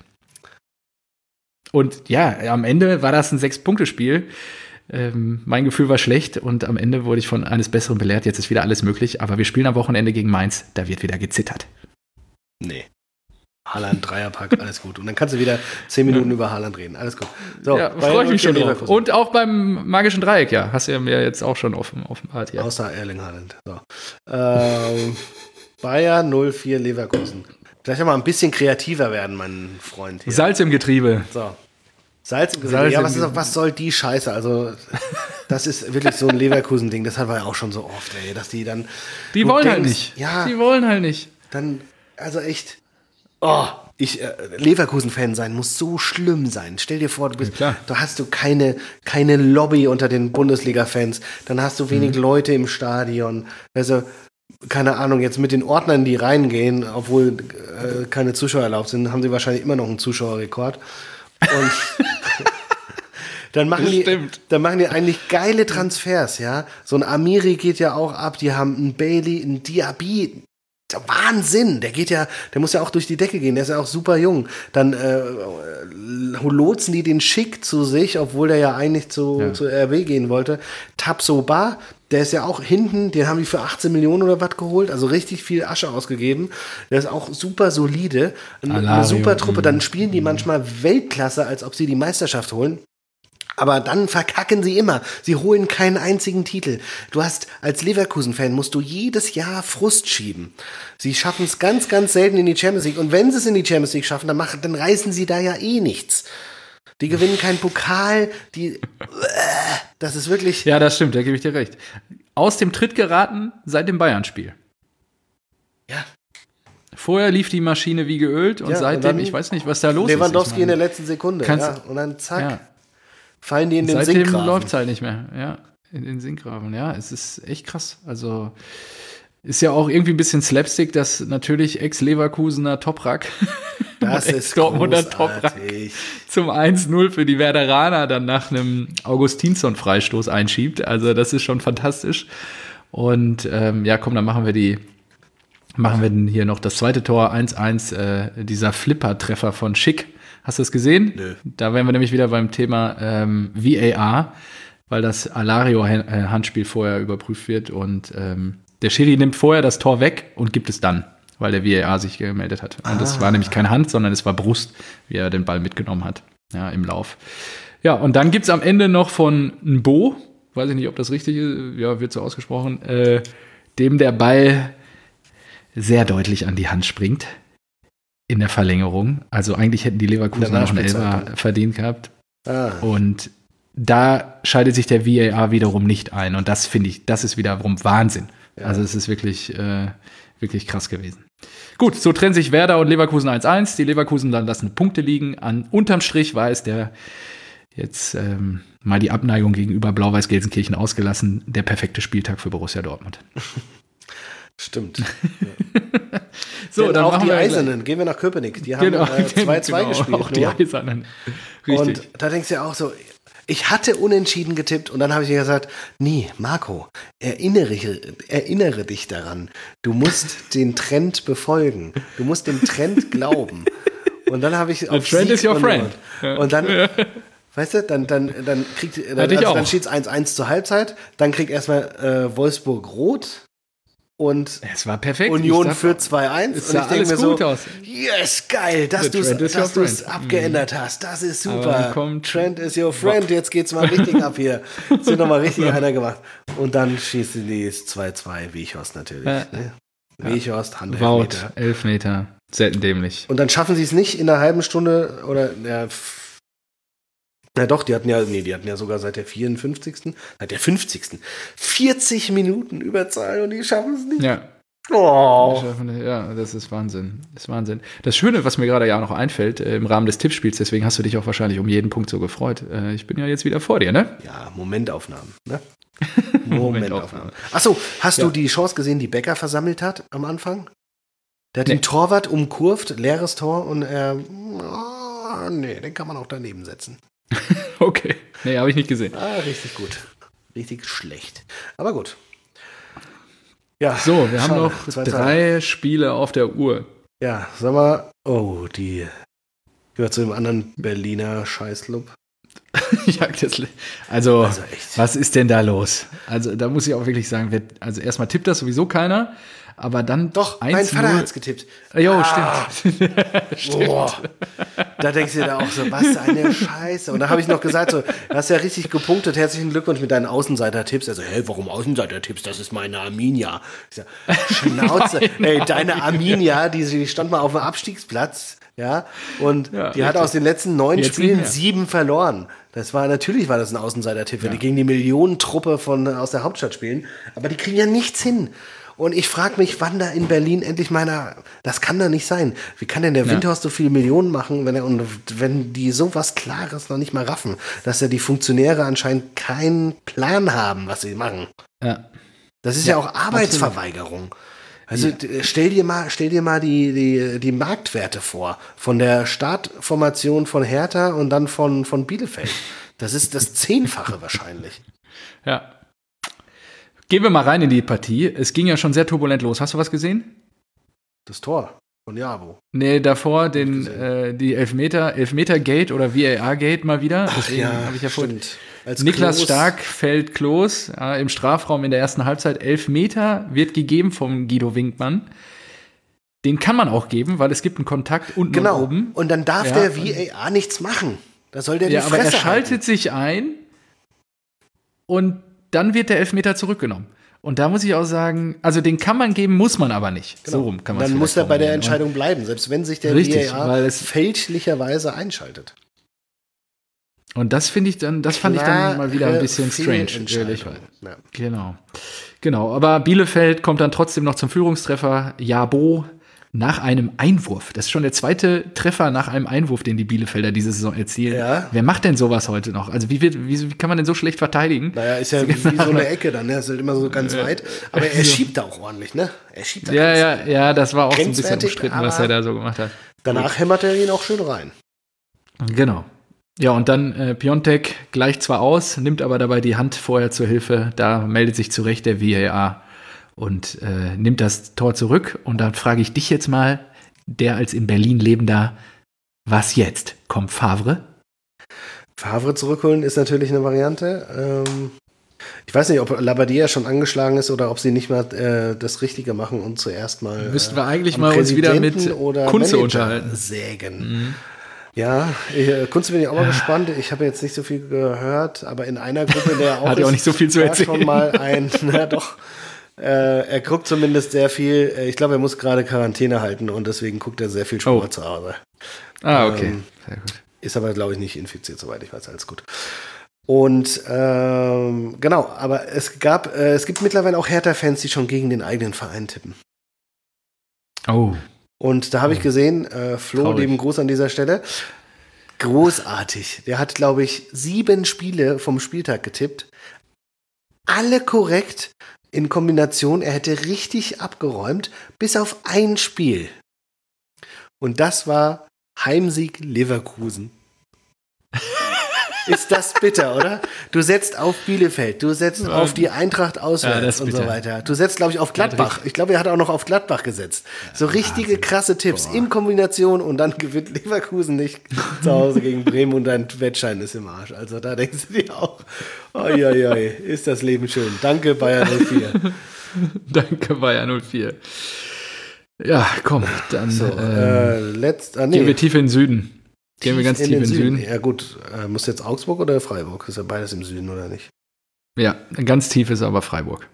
S1: Und ja, am Ende war das ein Sechs-Punkte-Spiel. Ähm, mein Gefühl war schlecht und am Ende wurde ich von eines Besseren belehrt. Jetzt ist wieder alles möglich, aber wir spielen am Wochenende gegen Mainz. Da wird wieder gezittert.
S2: Nee. Haaland, Dreierpack, alles gut. Und dann kannst du wieder zehn Minuten ja. über Haaland reden. Alles gut. So,
S1: ja, freue ich mich schon drauf. Und auch beim magischen Dreieck, ja. Hast du ja mir jetzt auch schon offenbart. Ja.
S2: Außer Erling Haaland. So. Ähm, Bayern null vier Leverkusen. Vielleicht mal ein bisschen kreativer werden, mein Freund. Hier.
S1: Salz im Getriebe.
S2: So. Salz im Getriebe. Salz ja, was, ist, was soll die Scheiße? Also, das ist wirklich so ein Leverkusen-Ding. Das hatten wir ja auch schon so oft, ey. Dass die dann.
S1: Die wollen denkst, halt nicht.
S2: Ja.
S1: Die wollen halt nicht.
S2: Dann, also echt. Oh, ich, äh, Leverkusen-Fan sein muss so schlimm sein. Stell dir vor, du bist,
S1: ja,
S2: da hast du keine, keine Lobby unter den Bundesliga-Fans. Dann hast du wenig mhm. Leute im Stadion. Also, keine Ahnung, jetzt mit den Ordnern, die reingehen, obwohl äh, keine Zuschauer erlaubt sind, haben sie wahrscheinlich immer noch einen Zuschauerrekord. Und dann machen die, dann machen die eigentlich geile Transfers, ja. So ein Amiri geht ja auch ab, die haben einen Bailey, einen Diaby. Wahnsinn, der geht ja, der muss ja auch durch die Decke gehen, der ist ja auch super jung. Dann äh, lotsen die den Schick zu sich, obwohl der ja eigentlich zu, ja. zu R W gehen wollte. Tabsoba, der ist ja auch hinten, den haben die für achtzehn Millionen oder was geholt, also richtig viel Asche ausgegeben. Der ist auch super solide, eine, eine super Truppe. Dann spielen die manchmal Weltklasse, als ob sie die Meisterschaft holen. Aber dann verkacken sie immer. Sie holen keinen einzigen Titel. Du hast, als Leverkusen-Fan musst du jedes Jahr Frust schieben. Sie schaffen es ganz, ganz selten in die Champions League. Und wenn sie es in die Champions League schaffen, dann, machen, dann reißen sie da ja eh nichts. Die gewinnen keinen Pokal. Die, das ist wirklich...
S1: Ja, das stimmt, da gebe ich dir recht. Aus dem Tritt geraten seit dem Bayern-Spiel.
S2: Ja.
S1: Vorher lief die Maschine wie geölt und
S2: ja,
S1: seitdem,
S2: und
S1: ich weiß nicht, was da los
S2: Lewandowski
S1: ist. Lewandowski
S2: in der letzten Sekunde. Ja. Und dann zack. Ja. Fallen die in den
S1: Seitdem
S2: Sinkgraben.
S1: läuft es halt nicht mehr, ja, in den Sinkgraben, ja, es ist echt krass, also ist ja auch irgendwie ein bisschen Slapstick, dass natürlich Ex-Leverkusener Toprak
S2: das ist Dortmunder Toprak
S1: zum eins null für die Werderaner dann nach einem Augustinsson-Freistoß einschiebt, also das ist schon fantastisch und ähm, ja, komm, dann machen wir die machen wir denn hier noch das zweite Tor, eins eins, äh, dieser Flipper-Treffer von Schick. Hast du es gesehen?
S2: Nö.
S1: Da wären wir nämlich wieder beim Thema ähm, V A R, weil das Alario-Handspiel vorher überprüft wird und ähm, der Schiri nimmt vorher das Tor weg und gibt es dann, weil der V A R sich gemeldet hat. Und das
S2: ah.
S1: war nämlich keine Hand, sondern es war Brust, wie er den Ball mitgenommen hat, ja, im Lauf. Ja, und dann gibt es am Ende noch von Nbo, weiß ich nicht, ob das richtig ist, ja, wird so ausgesprochen, äh, dem der Ball sehr deutlich an die Hand springt. In der Verlängerung. Also eigentlich hätten die Leverkusen noch einen Elfer verdient gehabt. Ah. Und da schaltet sich der V A R wiederum nicht ein. Und das finde ich, das ist wiederum Wahnsinn. Ja. Also es ist wirklich, äh, wirklich krass gewesen. Gut, so trennen sich Werder und Leverkusen eins eins. Die Leverkusen dann lassen Punkte liegen. An, unterm Strich war es der, jetzt ähm, mal die Abneigung gegenüber Blau-Weiß-Gelsenkirchen ausgelassen, der perfekte Spieltag für Borussia Dortmund.
S2: Stimmt. Ja.
S1: So,
S2: Denn
S1: dann
S2: auch
S1: machen
S2: die
S1: wir
S2: Eisernen, gehen wir nach Köpenick. Die haben
S1: genau,
S2: äh, zwei zwei
S1: genau,
S2: gespielt.
S1: Auch die
S2: nur.
S1: Eisernen. Richtig.
S2: Und da denkst du ja auch so, ich hatte unentschieden getippt und dann habe ich mir gesagt, nee, Marco, erinnere, erinnere dich daran. Du musst den Trend befolgen. Du musst dem Trend glauben. Und dann habe ich auf
S1: Trent
S2: Sieg
S1: is your
S2: und,
S1: friend.
S2: Und, und dann, ja. weißt du, dann, dann, dann kriegt, dann,
S1: Hatte ich
S2: also
S1: auch.
S2: dann steht es eins eins zur Halbzeit, dann kriegt erstmal äh, Wolfsburg rot und
S1: Es war perfekt.
S2: Union
S1: Ich sag,
S2: führt zwei eins.
S1: es
S2: Und
S1: sah
S2: ich denke
S1: alles
S2: mir
S1: gut
S2: so,
S1: aus.
S2: yes, geil, dass
S1: The
S2: du
S1: Trent is your
S2: dass du's
S1: friend.
S2: abgeändert hast. Das ist
S1: Aber
S2: super.
S1: dann kommt-
S2: Trent is your friend. Jetzt geht's mal richtig ab hier. Jetzt wird nochmal richtig einer gemacht. Und dann schießen die zwei zwei, Weghorst natürlich.
S1: Ja.
S2: Ne? Weghorst,
S1: Wout,
S2: Handelfmeter.
S1: Elfmeter. Selten dämlich.
S2: Und dann schaffen sie es nicht in einer halben Stunde oder ja, f- na doch, die hatten ja, nee, die hatten ja sogar seit der vierundfünfzigsten Seit der fünfzigsten vierzig Minuten Überzahl und die schaffen es nicht.
S1: Ja.
S2: Oh.
S1: Ja, das ist Wahnsinn. Das ist Wahnsinn. Das Schöne, was mir gerade ja auch noch einfällt, äh, im Rahmen des Tippspiels, deswegen hast du dich auch wahrscheinlich um jeden Punkt so gefreut. Äh, ich bin ja jetzt wieder vor dir, ne?
S2: Ja, Momentaufnahmen, ne?
S1: Momentaufnahmen.
S2: Momentaufnahmen. Achso, hast
S1: Ja.
S2: du die Chance gesehen, die Becker versammelt hat am Anfang? Der hat
S1: Nee.
S2: den Torwart umkurvt, leeres Tor und er, oh, nee, den kann man auch daneben setzen.
S1: Okay. Nee, habe ich nicht gesehen.
S2: Ah, richtig gut. Richtig schlecht. Aber gut. Ja,
S1: So, wir haben
S2: schade.
S1: noch
S2: Zwei Tage.
S1: drei Spiele auf der Uhr.
S2: Ja, sag mal, oh, die gehört zu dem anderen Berliner Scheißclub.
S1: Jagd des Le- also,
S2: Also echt.
S1: was ist denn da los? Also, da muss ich auch wirklich sagen, wer, also erstmal tippt das sowieso keiner, aber dann
S2: Doch, mein
S1: eins
S2: Vater
S1: null.
S2: hat's getippt.
S1: Jo,
S2: Ah.
S1: stimmt.
S2: Boah. Da denkst du dir da auch so, was eine Scheiße. Und da habe ich noch gesagt, so, du hast ja richtig gepunktet, herzlichen Glückwunsch mit deinen Außenseiter-Tipps. Also, hey, warum Außenseiter-Tipps? Das ist meine Arminia. Ich sag, Schnauze. Ey, deine Arminia, die, die stand mal auf dem Abstiegsplatz, ja, und
S1: Ja,
S2: die hat
S1: richtig.
S2: aus den letzten neun
S1: Jetzt nicht
S2: Spielen
S1: mehr.
S2: sieben verloren. Das war, natürlich war das ein Außenseiter-Tipp, wenn
S1: Ja.
S2: die gegen die Millionentruppe von, aus der Hauptstadt spielen. Aber die kriegen ja nichts hin. Und ich frage mich, wann da in Berlin endlich meiner. Das kann doch nicht sein. Wie kann denn der
S1: Ja.
S2: Windhorst so viele Millionen machen, wenn er und wenn die sowas Klares noch nicht mal raffen, dass ja die Funktionäre anscheinend keinen Plan haben, was sie machen.
S1: Ja.
S2: Das ist ja, auch Arbeitsverweigerung. Also
S1: Ja.
S2: d- stell dir mal, stell dir mal die, die, die Marktwerte vor. Von der Startformation von Hertha und dann von, von Bielefeld. Das ist das Zehnfache wahrscheinlich.
S1: Ja. Gehen wir mal rein in die Partie. Es ging ja schon sehr turbulent los. Hast du was gesehen?
S2: Das Tor von Jabo.
S1: Nee, davor den,
S2: gesehen.
S1: äh, die Elfmeter, Elfmeter-Gate oder V A R-Gate mal wieder. Deswegen habe ich ja vorhin.
S2: Als
S1: Niklas
S2: Klos-
S1: Stark fällt Klos ja, im Strafraum in der ersten Halbzeit. Elfmeter wird gegeben vom Guido Winkmann. Den kann man auch geben, weil es gibt einen Kontakt unten
S2: Genau.
S1: und oben.
S2: Und dann darf
S1: Ja,
S2: der
S1: und-
S2: V A R nichts machen. Da soll der
S1: Ja,
S2: die
S1: aber
S2: Fresse
S1: er schaltet
S2: halten.
S1: sich ein und dann wird der Elfmeter zurückgenommen. Und da muss ich auch sagen, also den kann man geben, muss man aber nicht. So rum kann man
S2: Dann
S1: es
S2: muss er
S1: vielleicht
S2: bei der
S1: formulieren.
S2: Entscheidung bleiben, selbst wenn sich der
S1: Richtig,
S2: V A R
S1: weil es-
S2: fälschlicherweise einschaltet.
S1: Und das finde ich dann, das fand ich dann mal wieder ein
S2: Klare
S1: bisschen strange.
S2: Fehlentscheidung.
S1: Ehrlich.
S2: Ja.
S1: Genau. Genau. Aber Bielefeld kommt dann trotzdem noch zum Führungstreffer. Jabo nach einem Einwurf. Das ist schon der zweite Treffer nach einem Einwurf, den die Bielefelder diese Saison erzielen.
S2: Ja.
S1: Wer macht denn sowas heute noch? Also wie, wird, wie, wie kann man denn so schlecht verteidigen?
S2: Naja, ist ja wie, wie so eine Ecke dann, ne? Ist halt immer so ganz weit. Aber er schiebt da auch ordentlich, ne? Er schiebt da
S1: Ja,
S2: ganz
S1: ja, ja, das war auch so ein bisschen
S2: grenzwertig,
S1: umstritten, was
S2: aber-
S1: er da so gemacht hat.
S2: Danach hämmert er ihn auch schön rein.
S1: Genau. Ja, und dann äh, Piontek gleicht zwar aus, nimmt aber dabei die Hand vorher zur Hilfe. Da meldet sich zu Recht der V A R und äh, nimmt das Tor zurück. Und dann frage ich dich jetzt mal, der als in Berlin lebender, was jetzt? Kommt Favre?
S2: Favre zurückholen ist natürlich eine Variante. Ähm, ich weiß nicht, ob Labbadia schon angeschlagen ist oder ob sie nicht mal äh, das Richtige machen und zuerst mal.
S1: Müssten wir eigentlich
S2: am
S1: mal uns wieder mit
S2: Präsidenten oder
S1: Kunze
S2: Manager
S1: unterhalten.
S2: Sägen. Ja, ich, äh, Kunze bin ich auch mal gespannt. Ich habe jetzt nicht so viel gehört, aber in einer Gruppe, in der er auch
S1: Hat ja auch
S2: ist,
S1: nicht so viel zu
S2: war
S1: erzählen.
S2: schon mal ein, na doch. Äh, er guckt zumindest sehr viel. Äh, Ich glaube, er muss gerade Quarantäne halten und deswegen guckt er sehr viel Sport
S1: Oh.
S2: zu Hause.
S1: Ah, okay.
S2: Ähm,
S1: Sehr gut.
S2: Ist aber, glaube ich, nicht infiziert, soweit ich weiß. Alles gut. Und ähm, genau, aber es gab, äh, es gibt mittlerweile auch Hertha-Fans, die schon gegen den eigenen Verein tippen.
S1: Oh,
S2: Und da habe ich gesehen, äh, Flo,
S1: Traurig.
S2: lieben Gruß an dieser Stelle. Großartig. Der hat, glaube ich, sieben Spiele vom Spieltag getippt. Alle korrekt in Kombination. Er hätte richtig abgeräumt, bis auf ein Spiel. Und das war Heimsieg Leverkusen. Ist das bitter, oder? Du setzt auf Bielefeld, du setzt ja. auf die Eintracht auswärts
S1: ja,
S2: und so weiter. Du setzt, glaube ich, auf Gladbach. Ich glaube, er hat auch noch auf Gladbach gesetzt. So richtige Wahnsinn. Krasse Tipps Boah. in Kombination und dann gewinnt Leverkusen nicht zu Hause gegen Bremen und dein Wettschein ist im Arsch. Also da denkst du dir auch, oi, oi, oi, ist das Leben schön. Danke, Bayern null vier.
S1: Danke, Bayern null vier. Ja, komm, dann
S2: so,
S1: ähm,
S2: äh, letzt, ah, nee.
S1: gehen wir tief in den Süden. Gehen wir ganz tief in den Süden. Süden.
S2: Ja gut, äh, muss jetzt Augsburg oder Freiburg? Ist ja beides im Süden, oder nicht?
S1: Ja, ganz tief ist aber Freiburg.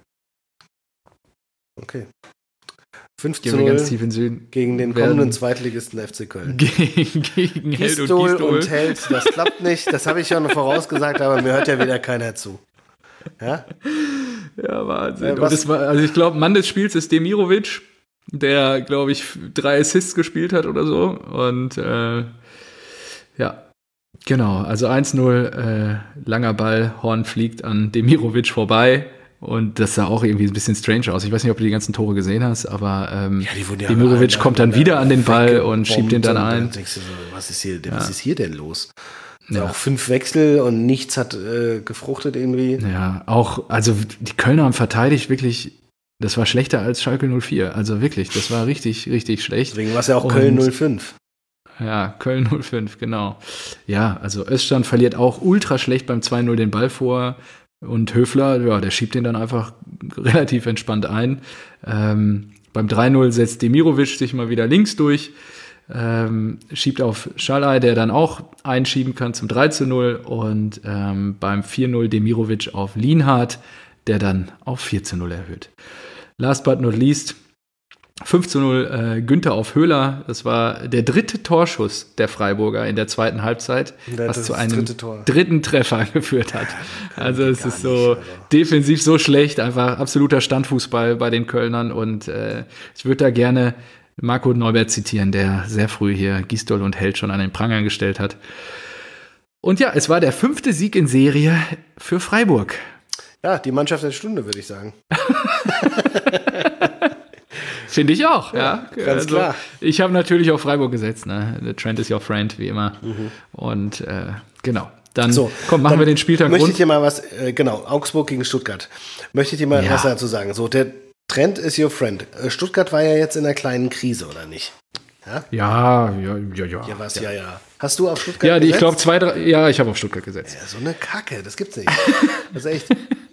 S2: Okay. fünf zu
S1: Gehen wir ganz tief in den Süden.
S2: Gegen den kommenden Zweitligisten F C Köln.
S1: Gegen, gegen Held und
S2: Gistol
S1: Gistol.
S2: und Held, das klappt nicht. Das habe ich schon vorausgesagt, aber mir hört ja wieder keiner zu. Ja,
S1: ja Wahnsinn. Äh, und das war, also ich glaube, Mann des Spiels ist Demirovic, der, glaube ich, drei Assists gespielt hat oder so. Und äh, ja, genau. Also eins null, äh, langer Ball, Horn fliegt an Demirovic vorbei. Und das sah auch irgendwie ein bisschen strange aus. Ich weiß nicht, ob du die ganzen Tore gesehen hast, aber ähm, ja, Demirovic kommt dann wieder an den Ball und schiebt den dann ein.
S2: Und denkst du so, was ist hier, was ja. ist hier denn los? Ja. Auch fünf Wechsel und nichts hat äh, gefruchtet irgendwie.
S1: Ja, auch, also die Kölner haben verteidigt wirklich, das war schlechter als Schalke null vier. Also wirklich, das war richtig, richtig schlecht.
S2: Deswegen war es ja auch und, Köln null fünf.
S1: Ja, Köln null fünf, genau. Ja, also Özcan verliert auch ultra schlecht beim zwei null den Ball vor. Und Höfler, ja, der schiebt den dann einfach relativ entspannt ein. Ähm, beim drei null setzt Demirovic sich mal wieder links durch. Ähm, schiebt auf Schalay, der dann auch einschieben kann zum drei zu null und ähm, beim vier null Demirovic auf Lienhardt, der dann auf vier zu null erhöht. Last but not least, fünf zu null äh, Günther auf Höhler, das war der dritte Torschuss der Freiburger in der zweiten Halbzeit,
S2: das
S1: was zu einem
S2: dritte
S1: dritten Treffer geführt hat.
S2: Ja,
S1: also es ist so nicht, defensiv so schlecht, einfach absoluter Standfußball bei den Kölnern und äh, ich würde da gerne Marco Neubert zitieren, der sehr früh hier Gisdol und Held schon an den Pranger gestellt hat. Und ja, es war der fünfte Sieg in Serie für Freiburg.
S2: Ja, die Mannschaft der Stunde, würde ich sagen.
S1: Finde ich auch, ja.
S2: ja ganz also, klar.
S1: Ich habe natürlich auf Freiburg gesetzt. Ne? The Trend is your friend, wie immer. Mhm. Und äh, genau. Dann
S2: so,
S1: komm, machen
S2: dann
S1: wir den Spieltag
S2: Möchte
S1: rund.
S2: ich dir mal was, äh, genau, Augsburg gegen Stuttgart. Möchte ich dir mal ja. was dazu sagen. So, der Trend is your friend. Stuttgart war ja jetzt in einer kleinen Krise, oder nicht?
S1: Ja, ja, ja, ja. Ja,
S2: ja, was, ja. ja, ja. Hast du auf Stuttgart
S1: ja, die,
S2: gesetzt?
S1: Ich glaube zwei, drei, ja, ich habe auf Stuttgart gesetzt.
S2: Ja, so eine Kacke, das gibt's nicht. Das ist echt.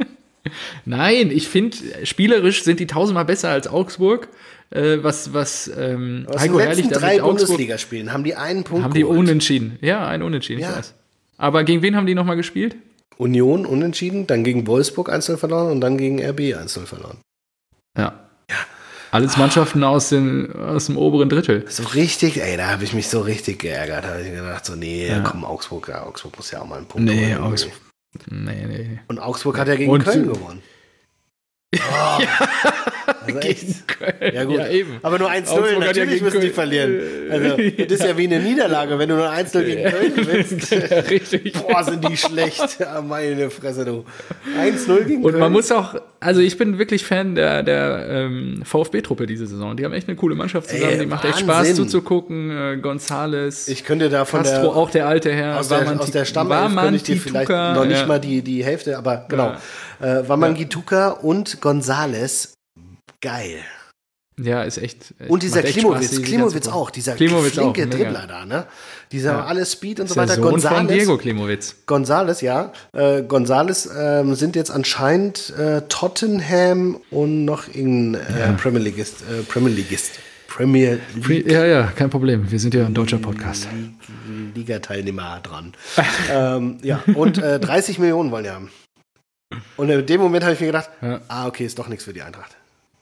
S1: Nein, ich finde, spielerisch sind die tausendmal besser als Augsburg. Äh, was, was, ähm,
S2: aus den letzten drei Bundesligaspielen haben die einen Punkt
S1: Haben die geholt. Unentschieden. Ja, einen Unentschieden,
S2: ja.
S1: ich weiß. Aber gegen wen haben die nochmal gespielt?
S2: Union unentschieden, dann gegen Wolfsburg eins null verloren und dann gegen R B eins null verloren.
S1: Ja. ja. Alles Mannschaften aus dem, aus dem oberen Drittel.
S2: So richtig, ey, da habe ich mich so richtig geärgert. Da habe ich gedacht, so, nee, ja. komm, Augsburg, ja, Augsburg muss ja auch mal einen Punkt
S1: nee,
S2: holen.
S1: Augsburg. Nee, nee.
S2: Und Augsburg hat ja gegen
S1: und
S2: Köln gewonnen. Oh.
S1: ja,
S2: also
S1: gegen Köln.
S2: Ja, gut.
S1: Ja, eben.
S2: Aber nur eins null, natürlich ja müssen Köln. Die verlieren. Also, das ist ja wie eine Niederlage, wenn du nur eins null gegen Köln gewinnst.
S1: Richtig.
S2: Boah, sind die schlecht. Meine Fresse, du. eins null gegen
S1: Und
S2: Köln.
S1: man muss auch, also ich bin wirklich Fan der, der ähm, VfB-Truppe diese Saison. Die haben echt eine coole Mannschaft zusammen. Ey, die macht echt Spaß zuzugucken. Äh, Gonzales,
S2: ich könnte da von
S1: Castro,
S2: der,
S1: auch der alte Herr.
S2: Aus der, Wamanti, aus der Stammelf könnte ich dir vielleicht
S1: Tuka,
S2: noch nicht
S1: ja.
S2: mal die, die Hälfte, aber genau. Ja. Äh, Wamangituka und Gonzales. Geil.
S1: Ja, ist echt.
S2: Und dieser Klimowitz, Klimowitz auch, dieser
S1: Klimowitz
S2: flinke
S1: auch,
S2: Dribbler da, ne? Dieser ja. alles Speed und so
S1: der
S2: weiter.
S1: Sohn
S2: Gonzales,
S1: von Diego Klimowitz.
S2: Gonzales, ja. Äh, Gonzales ähm, sind jetzt anscheinend äh, Tottenham und noch in äh, ja. Premier Leagueist. Äh, Premier Leagueist. Premier League.
S1: Ja, ja, kein Problem. Wir sind ja ein deutscher Podcast.
S2: Liga-Teilnehmer dran. ähm, ja, und äh, dreißig Millionen wollen die haben. Und in dem Moment habe ich mir gedacht, ja. ah, okay, ist doch nichts für die Eintracht.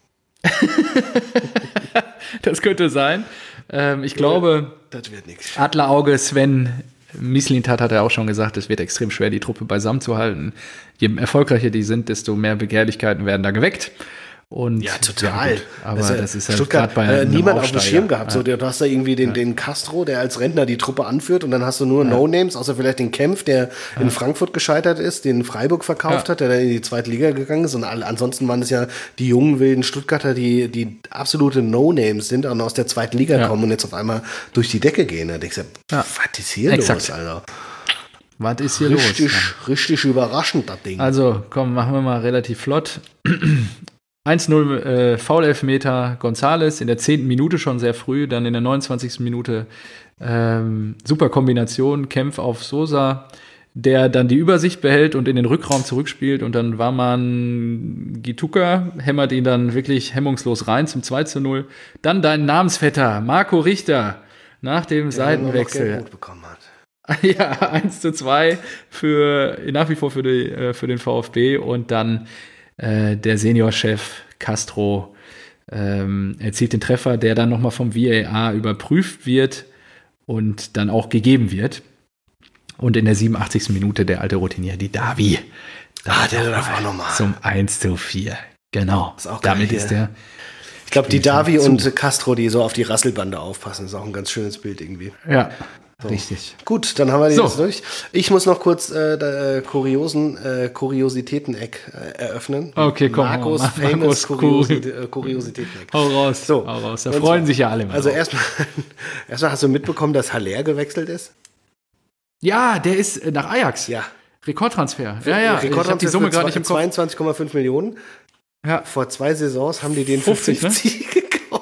S1: Das könnte sein. Ähm, ich glaube,
S2: das wird nichts.
S1: Adlerauge Sven Mislintat hat ja auch schon gesagt, es wird extrem schwer, die Truppe beisammen zu halten. Je erfolgreicher die sind, desto mehr Begehrlichkeiten werden da geweckt. Und,
S2: ja, total.
S1: Ja, gut, aber
S2: also,
S1: das ist halt
S2: Stuttgart
S1: bei
S2: äh, niemand auf dem Schirm gehabt.
S1: Ja.
S2: So, du hast da irgendwie den, ja. den Castro, der als Rentner die Truppe anführt und dann hast du nur ja. No-Names, außer vielleicht den Kempf, der ja. in Frankfurt gescheitert ist, den Freiburg verkauft ja. hat, der dann in die zweite Liga gegangen ist und alle, ansonsten waren es ja die jungen wilden Stuttgarter, die, die absolute No-Names sind und aus der zweiten Liga ja. kommen und jetzt auf einmal durch die Decke gehen. Da denkst du,
S1: ja.
S2: was ist hier
S1: Exakt.
S2: los, Alter?
S1: Was ist hier
S2: richtig,
S1: los?
S2: Richtig überraschend, das Ding.
S1: Also, komm, machen wir mal relativ flott. eins null äh, Foul-Elfmeter González in der zehnten Minute schon sehr früh, dann in der neunundzwanzigsten Minute ähm, super Kombination, Kempf auf Sosa, der dann die Übersicht behält und in den Rückraum zurückspielt und dann war man Gituka, hämmert ihn dann wirklich hemmungslos rein zum zwei zu null. Dann dein Namensvetter, Marco Richter, nach dem
S2: der
S1: Seitenwechsel.
S2: noch bekommen hat.
S1: Ja, eins zu zwei für, nach wie vor für, die, äh, für den VfB und dann äh, der Seniorchef Castro ähm, erzielt den Treffer, der dann nochmal vom V A R überprüft wird und dann auch gegeben wird. Und in der siebenundachtzigsten Minute der alte Routinier, die Davi.
S2: Ah, der darf auch nochmal.
S1: Zum eins zu vier. Genau.
S2: Ist auch geil
S1: Damit
S2: hier.
S1: ist der.
S2: Ich glaube, die Davi und Castro, die so auf die Rasselbande aufpassen, ist auch ein ganz schönes Bild irgendwie.
S1: Ja,
S2: so.
S1: Richtig.
S2: Gut, dann haben wir die
S1: So.
S2: jetzt durch. Ich muss noch kurz äh, da, äh, kuriosen äh, Kuriositäten-Eck äh, eröffnen.
S1: Okay, komm.
S2: Markus
S1: Mar-
S2: famous
S1: Markus
S2: Kuriosi
S1: Kuri-
S2: äh, Kuriositäten-Eck.
S1: Hau raus.
S2: So.
S1: Hau raus. Da
S2: Und
S1: freuen
S2: zwar-
S1: sich ja alle. Mal
S2: Also
S1: drauf.
S2: erstmal, erstmal hast du mitbekommen, dass Haller gewechselt ist?
S1: Ja, der ist äh, nach Ajax.
S2: Ja.
S1: Rekordtransfer. Ja, ja. Ich habe die Summe gerade nicht im Kopf.
S2: zweiundzwanzig Komma fünf Millionen.
S1: Ja.
S2: Vor zwei Saisons haben die den
S1: fünfzig,
S2: für fünfzig gekauft.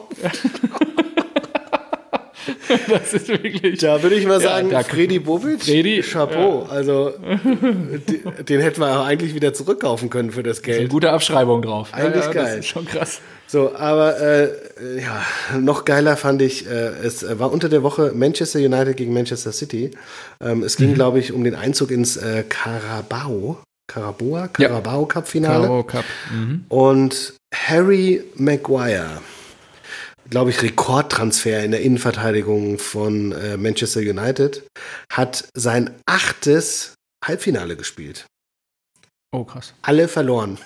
S1: Das ist wirklich.
S2: Da würde ich mal
S1: Ja,
S2: sagen,
S1: da-
S2: Freddy Bobic,
S1: Freddy,
S2: Chapeau. Also den, den hätten wir auch eigentlich wieder zurückkaufen können für das
S1: Eine
S2: Geld.
S1: gute Abschreibung drauf.
S2: Eigentlich
S1: ja, ja,
S2: geil.
S1: Das ist schon krass.
S2: So, aber äh, ja, noch geiler fand ich, äh, es war unter der Woche Manchester United gegen Manchester City. Ähm, es ging,
S1: Mhm.
S2: glaube ich, um den Einzug ins äh, Carabao, Carabao,
S1: Ja.
S2: Carabao Cup Finale.
S1: Carabao Cup. Mhm.
S2: Und Harry Maguire, glaube ich, Rekordtransfer in der Innenverteidigung von äh, Manchester United, hat sein achtes Halbfinale gespielt.
S1: Oh, krass.
S2: Alle verloren.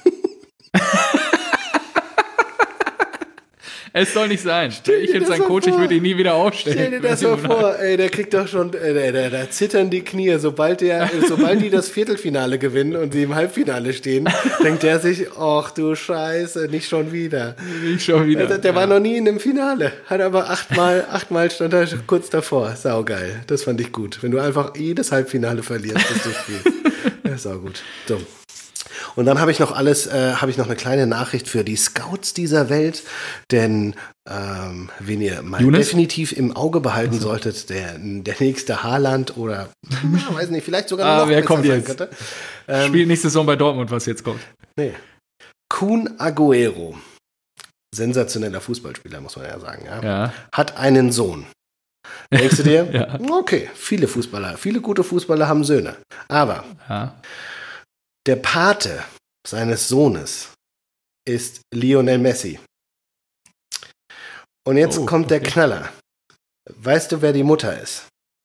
S1: Es soll nicht sein.
S2: Stell
S1: Ich
S2: dir
S1: jetzt
S2: das
S1: sein
S2: mal
S1: Coach, ich
S2: vor.
S1: würde ihn nie wieder aufstellen.
S2: Stell dir das mal vor, ey, der kriegt doch schon, äh, der, der, der zittern die Knie, sobald der, sobald die das Viertelfinale gewinnen und sie im Halbfinale stehen, denkt der sich, ach du Scheiße, nicht schon wieder.
S1: Nicht schon wieder.
S2: Der, der war
S1: Ja.
S2: noch nie in einem Finale, hat aber achtmal, achtmal stand er kurz davor. Saugeil, das fand ich gut. Wenn du einfach jedes Halbfinale verlierst, das du spielst. Das ist auch gut. So. Und dann habe ich noch alles, äh, habe ich noch eine kleine Nachricht für die Scouts dieser Welt, denn ähm, wen ihr mal
S1: Younes?
S2: definitiv im Auge behalten solltet, der, der nächste Haaland oder, na, weiß nicht, vielleicht sogar
S1: Ah,
S2: noch
S1: wer
S2: besser
S1: kommt
S2: sein
S1: jetzt?
S2: könnte. Ähm,
S1: Spielt nächste Saison bei Dortmund, was jetzt kommt.
S2: nee. Kun Agüero, sensationeller Fußballspieler, muss man ja sagen, ja,
S1: Ja.
S2: hat einen Sohn. Denkst du dir?
S1: Ja.
S2: Okay, viele Fußballer, viele gute Fußballer haben Söhne. Aber
S1: Ja.
S2: der Pate seines Sohnes ist Lionel Messi. Und jetzt
S1: Oh,
S2: kommt der
S1: okay.
S2: Knaller. Weißt du, wer die Mutter ist?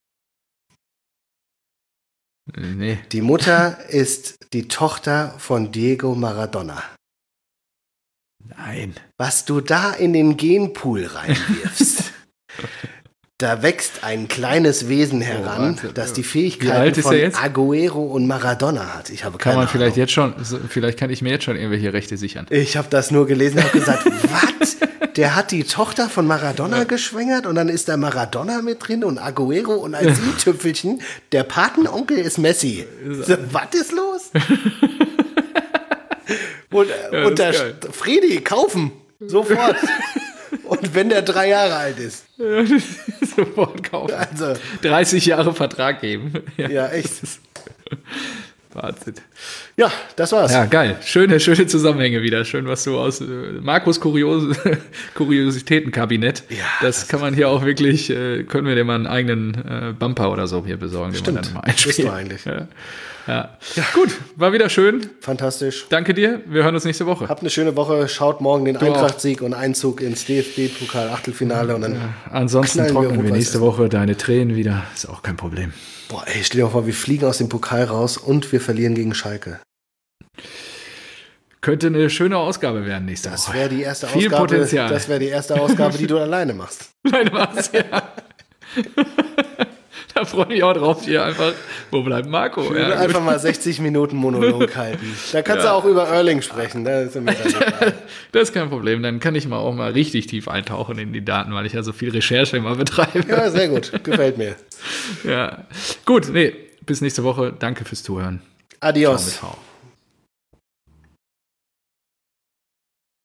S1: Nee.
S2: Die Mutter ist die Tochter von Diego Maradona.
S1: Nein.
S2: Was du da in den Genpool reinwirfst, da wächst ein kleines Wesen heran,
S1: warte.
S2: das die
S1: Wie alt
S2: Fähigkeiten
S1: ist
S2: von
S1: er jetzt?
S2: Agüero und Maradona hat. Ich habe
S1: Kann
S2: keine
S1: man vielleicht
S2: Ahnung.
S1: jetzt schon, so- vielleicht kann ich mir jetzt schon irgendwelche Rechte sichern.
S2: Ich habe das nur gelesen und habe gesagt, was? Der hat die Tochter von Maradona geschwängert und dann ist da Maradona mit drin und Agüero und als i-Tüpfelchen, der Patenonkel ist Messi. So, was ist los? Und,
S1: Ja,
S2: und der
S1: das ist geil.
S2: Fredi, kaufen, sofort. Und wenn der drei Jahre alt ist.
S1: Sofort kaufen.
S2: Also,
S1: dreißig Jahre Vertrag geben.
S2: ja, echt.
S1: Wahnsinn.
S2: Ja, das war's.
S1: Ja, geil. Schöne, schöne Zusammenhänge wieder. Schön, was du aus äh, Markus Kurios Kuriositätenkabinett.
S2: Ja,
S1: das,
S2: das
S1: kann man hier auch wirklich, äh, können wir dir mal einen eigenen äh, Bumper oder so hier besorgen, den
S2: Stimmt,
S1: man dann mal
S2: bist
S1: einspielt.
S2: du eigentlich.
S1: Ja. Ja. Gut, war wieder schön.
S2: Fantastisch.
S1: Danke dir. Wir hören uns nächste Woche.
S2: Habt eine schöne Woche. Schaut morgen den
S1: auch.
S2: Eintracht-Sieg und Einzug ins D F B-Pokal-Achtelfinale. Und dann,
S1: Ansonsten
S2: knallen wir
S1: trocknen wir
S2: Rot-Weiß
S1: nächste Woche deine Tränen wieder. Ist auch kein Problem.
S2: boah, ey, stell dir mal vor, wir fliegen aus dem Pokal raus und wir verlieren gegen Schalke.
S1: Könnte eine schöne Ausgabe werden nächste
S2: Das
S1: Woche.
S2: wäre die erste
S1: Viel
S2: Ausgabe.
S1: Potenzial.
S2: Das wäre die erste Ausgabe, die du alleine machst.
S1: Nein, was? Ja. Da freue ich mich auch drauf, hier einfach. Wo bleibt Marco?
S2: Ich würde
S1: Ja,
S2: einfach mal sechzig Minuten Monolog halten. Da kannst
S1: Ja.
S2: du auch über Erling sprechen. Da ist mir dann egal.
S1: das ist kein Problem. Dann kann ich mal auch mal richtig tief eintauchen in die Daten, weil ich ja so viel Recherche immer betreibe.
S2: Ja, sehr gut. Gefällt mir.
S1: Ja. Gut, nee. bis nächste Woche. Danke fürs Zuhören.
S2: Adios.
S1: Ciao, ciao.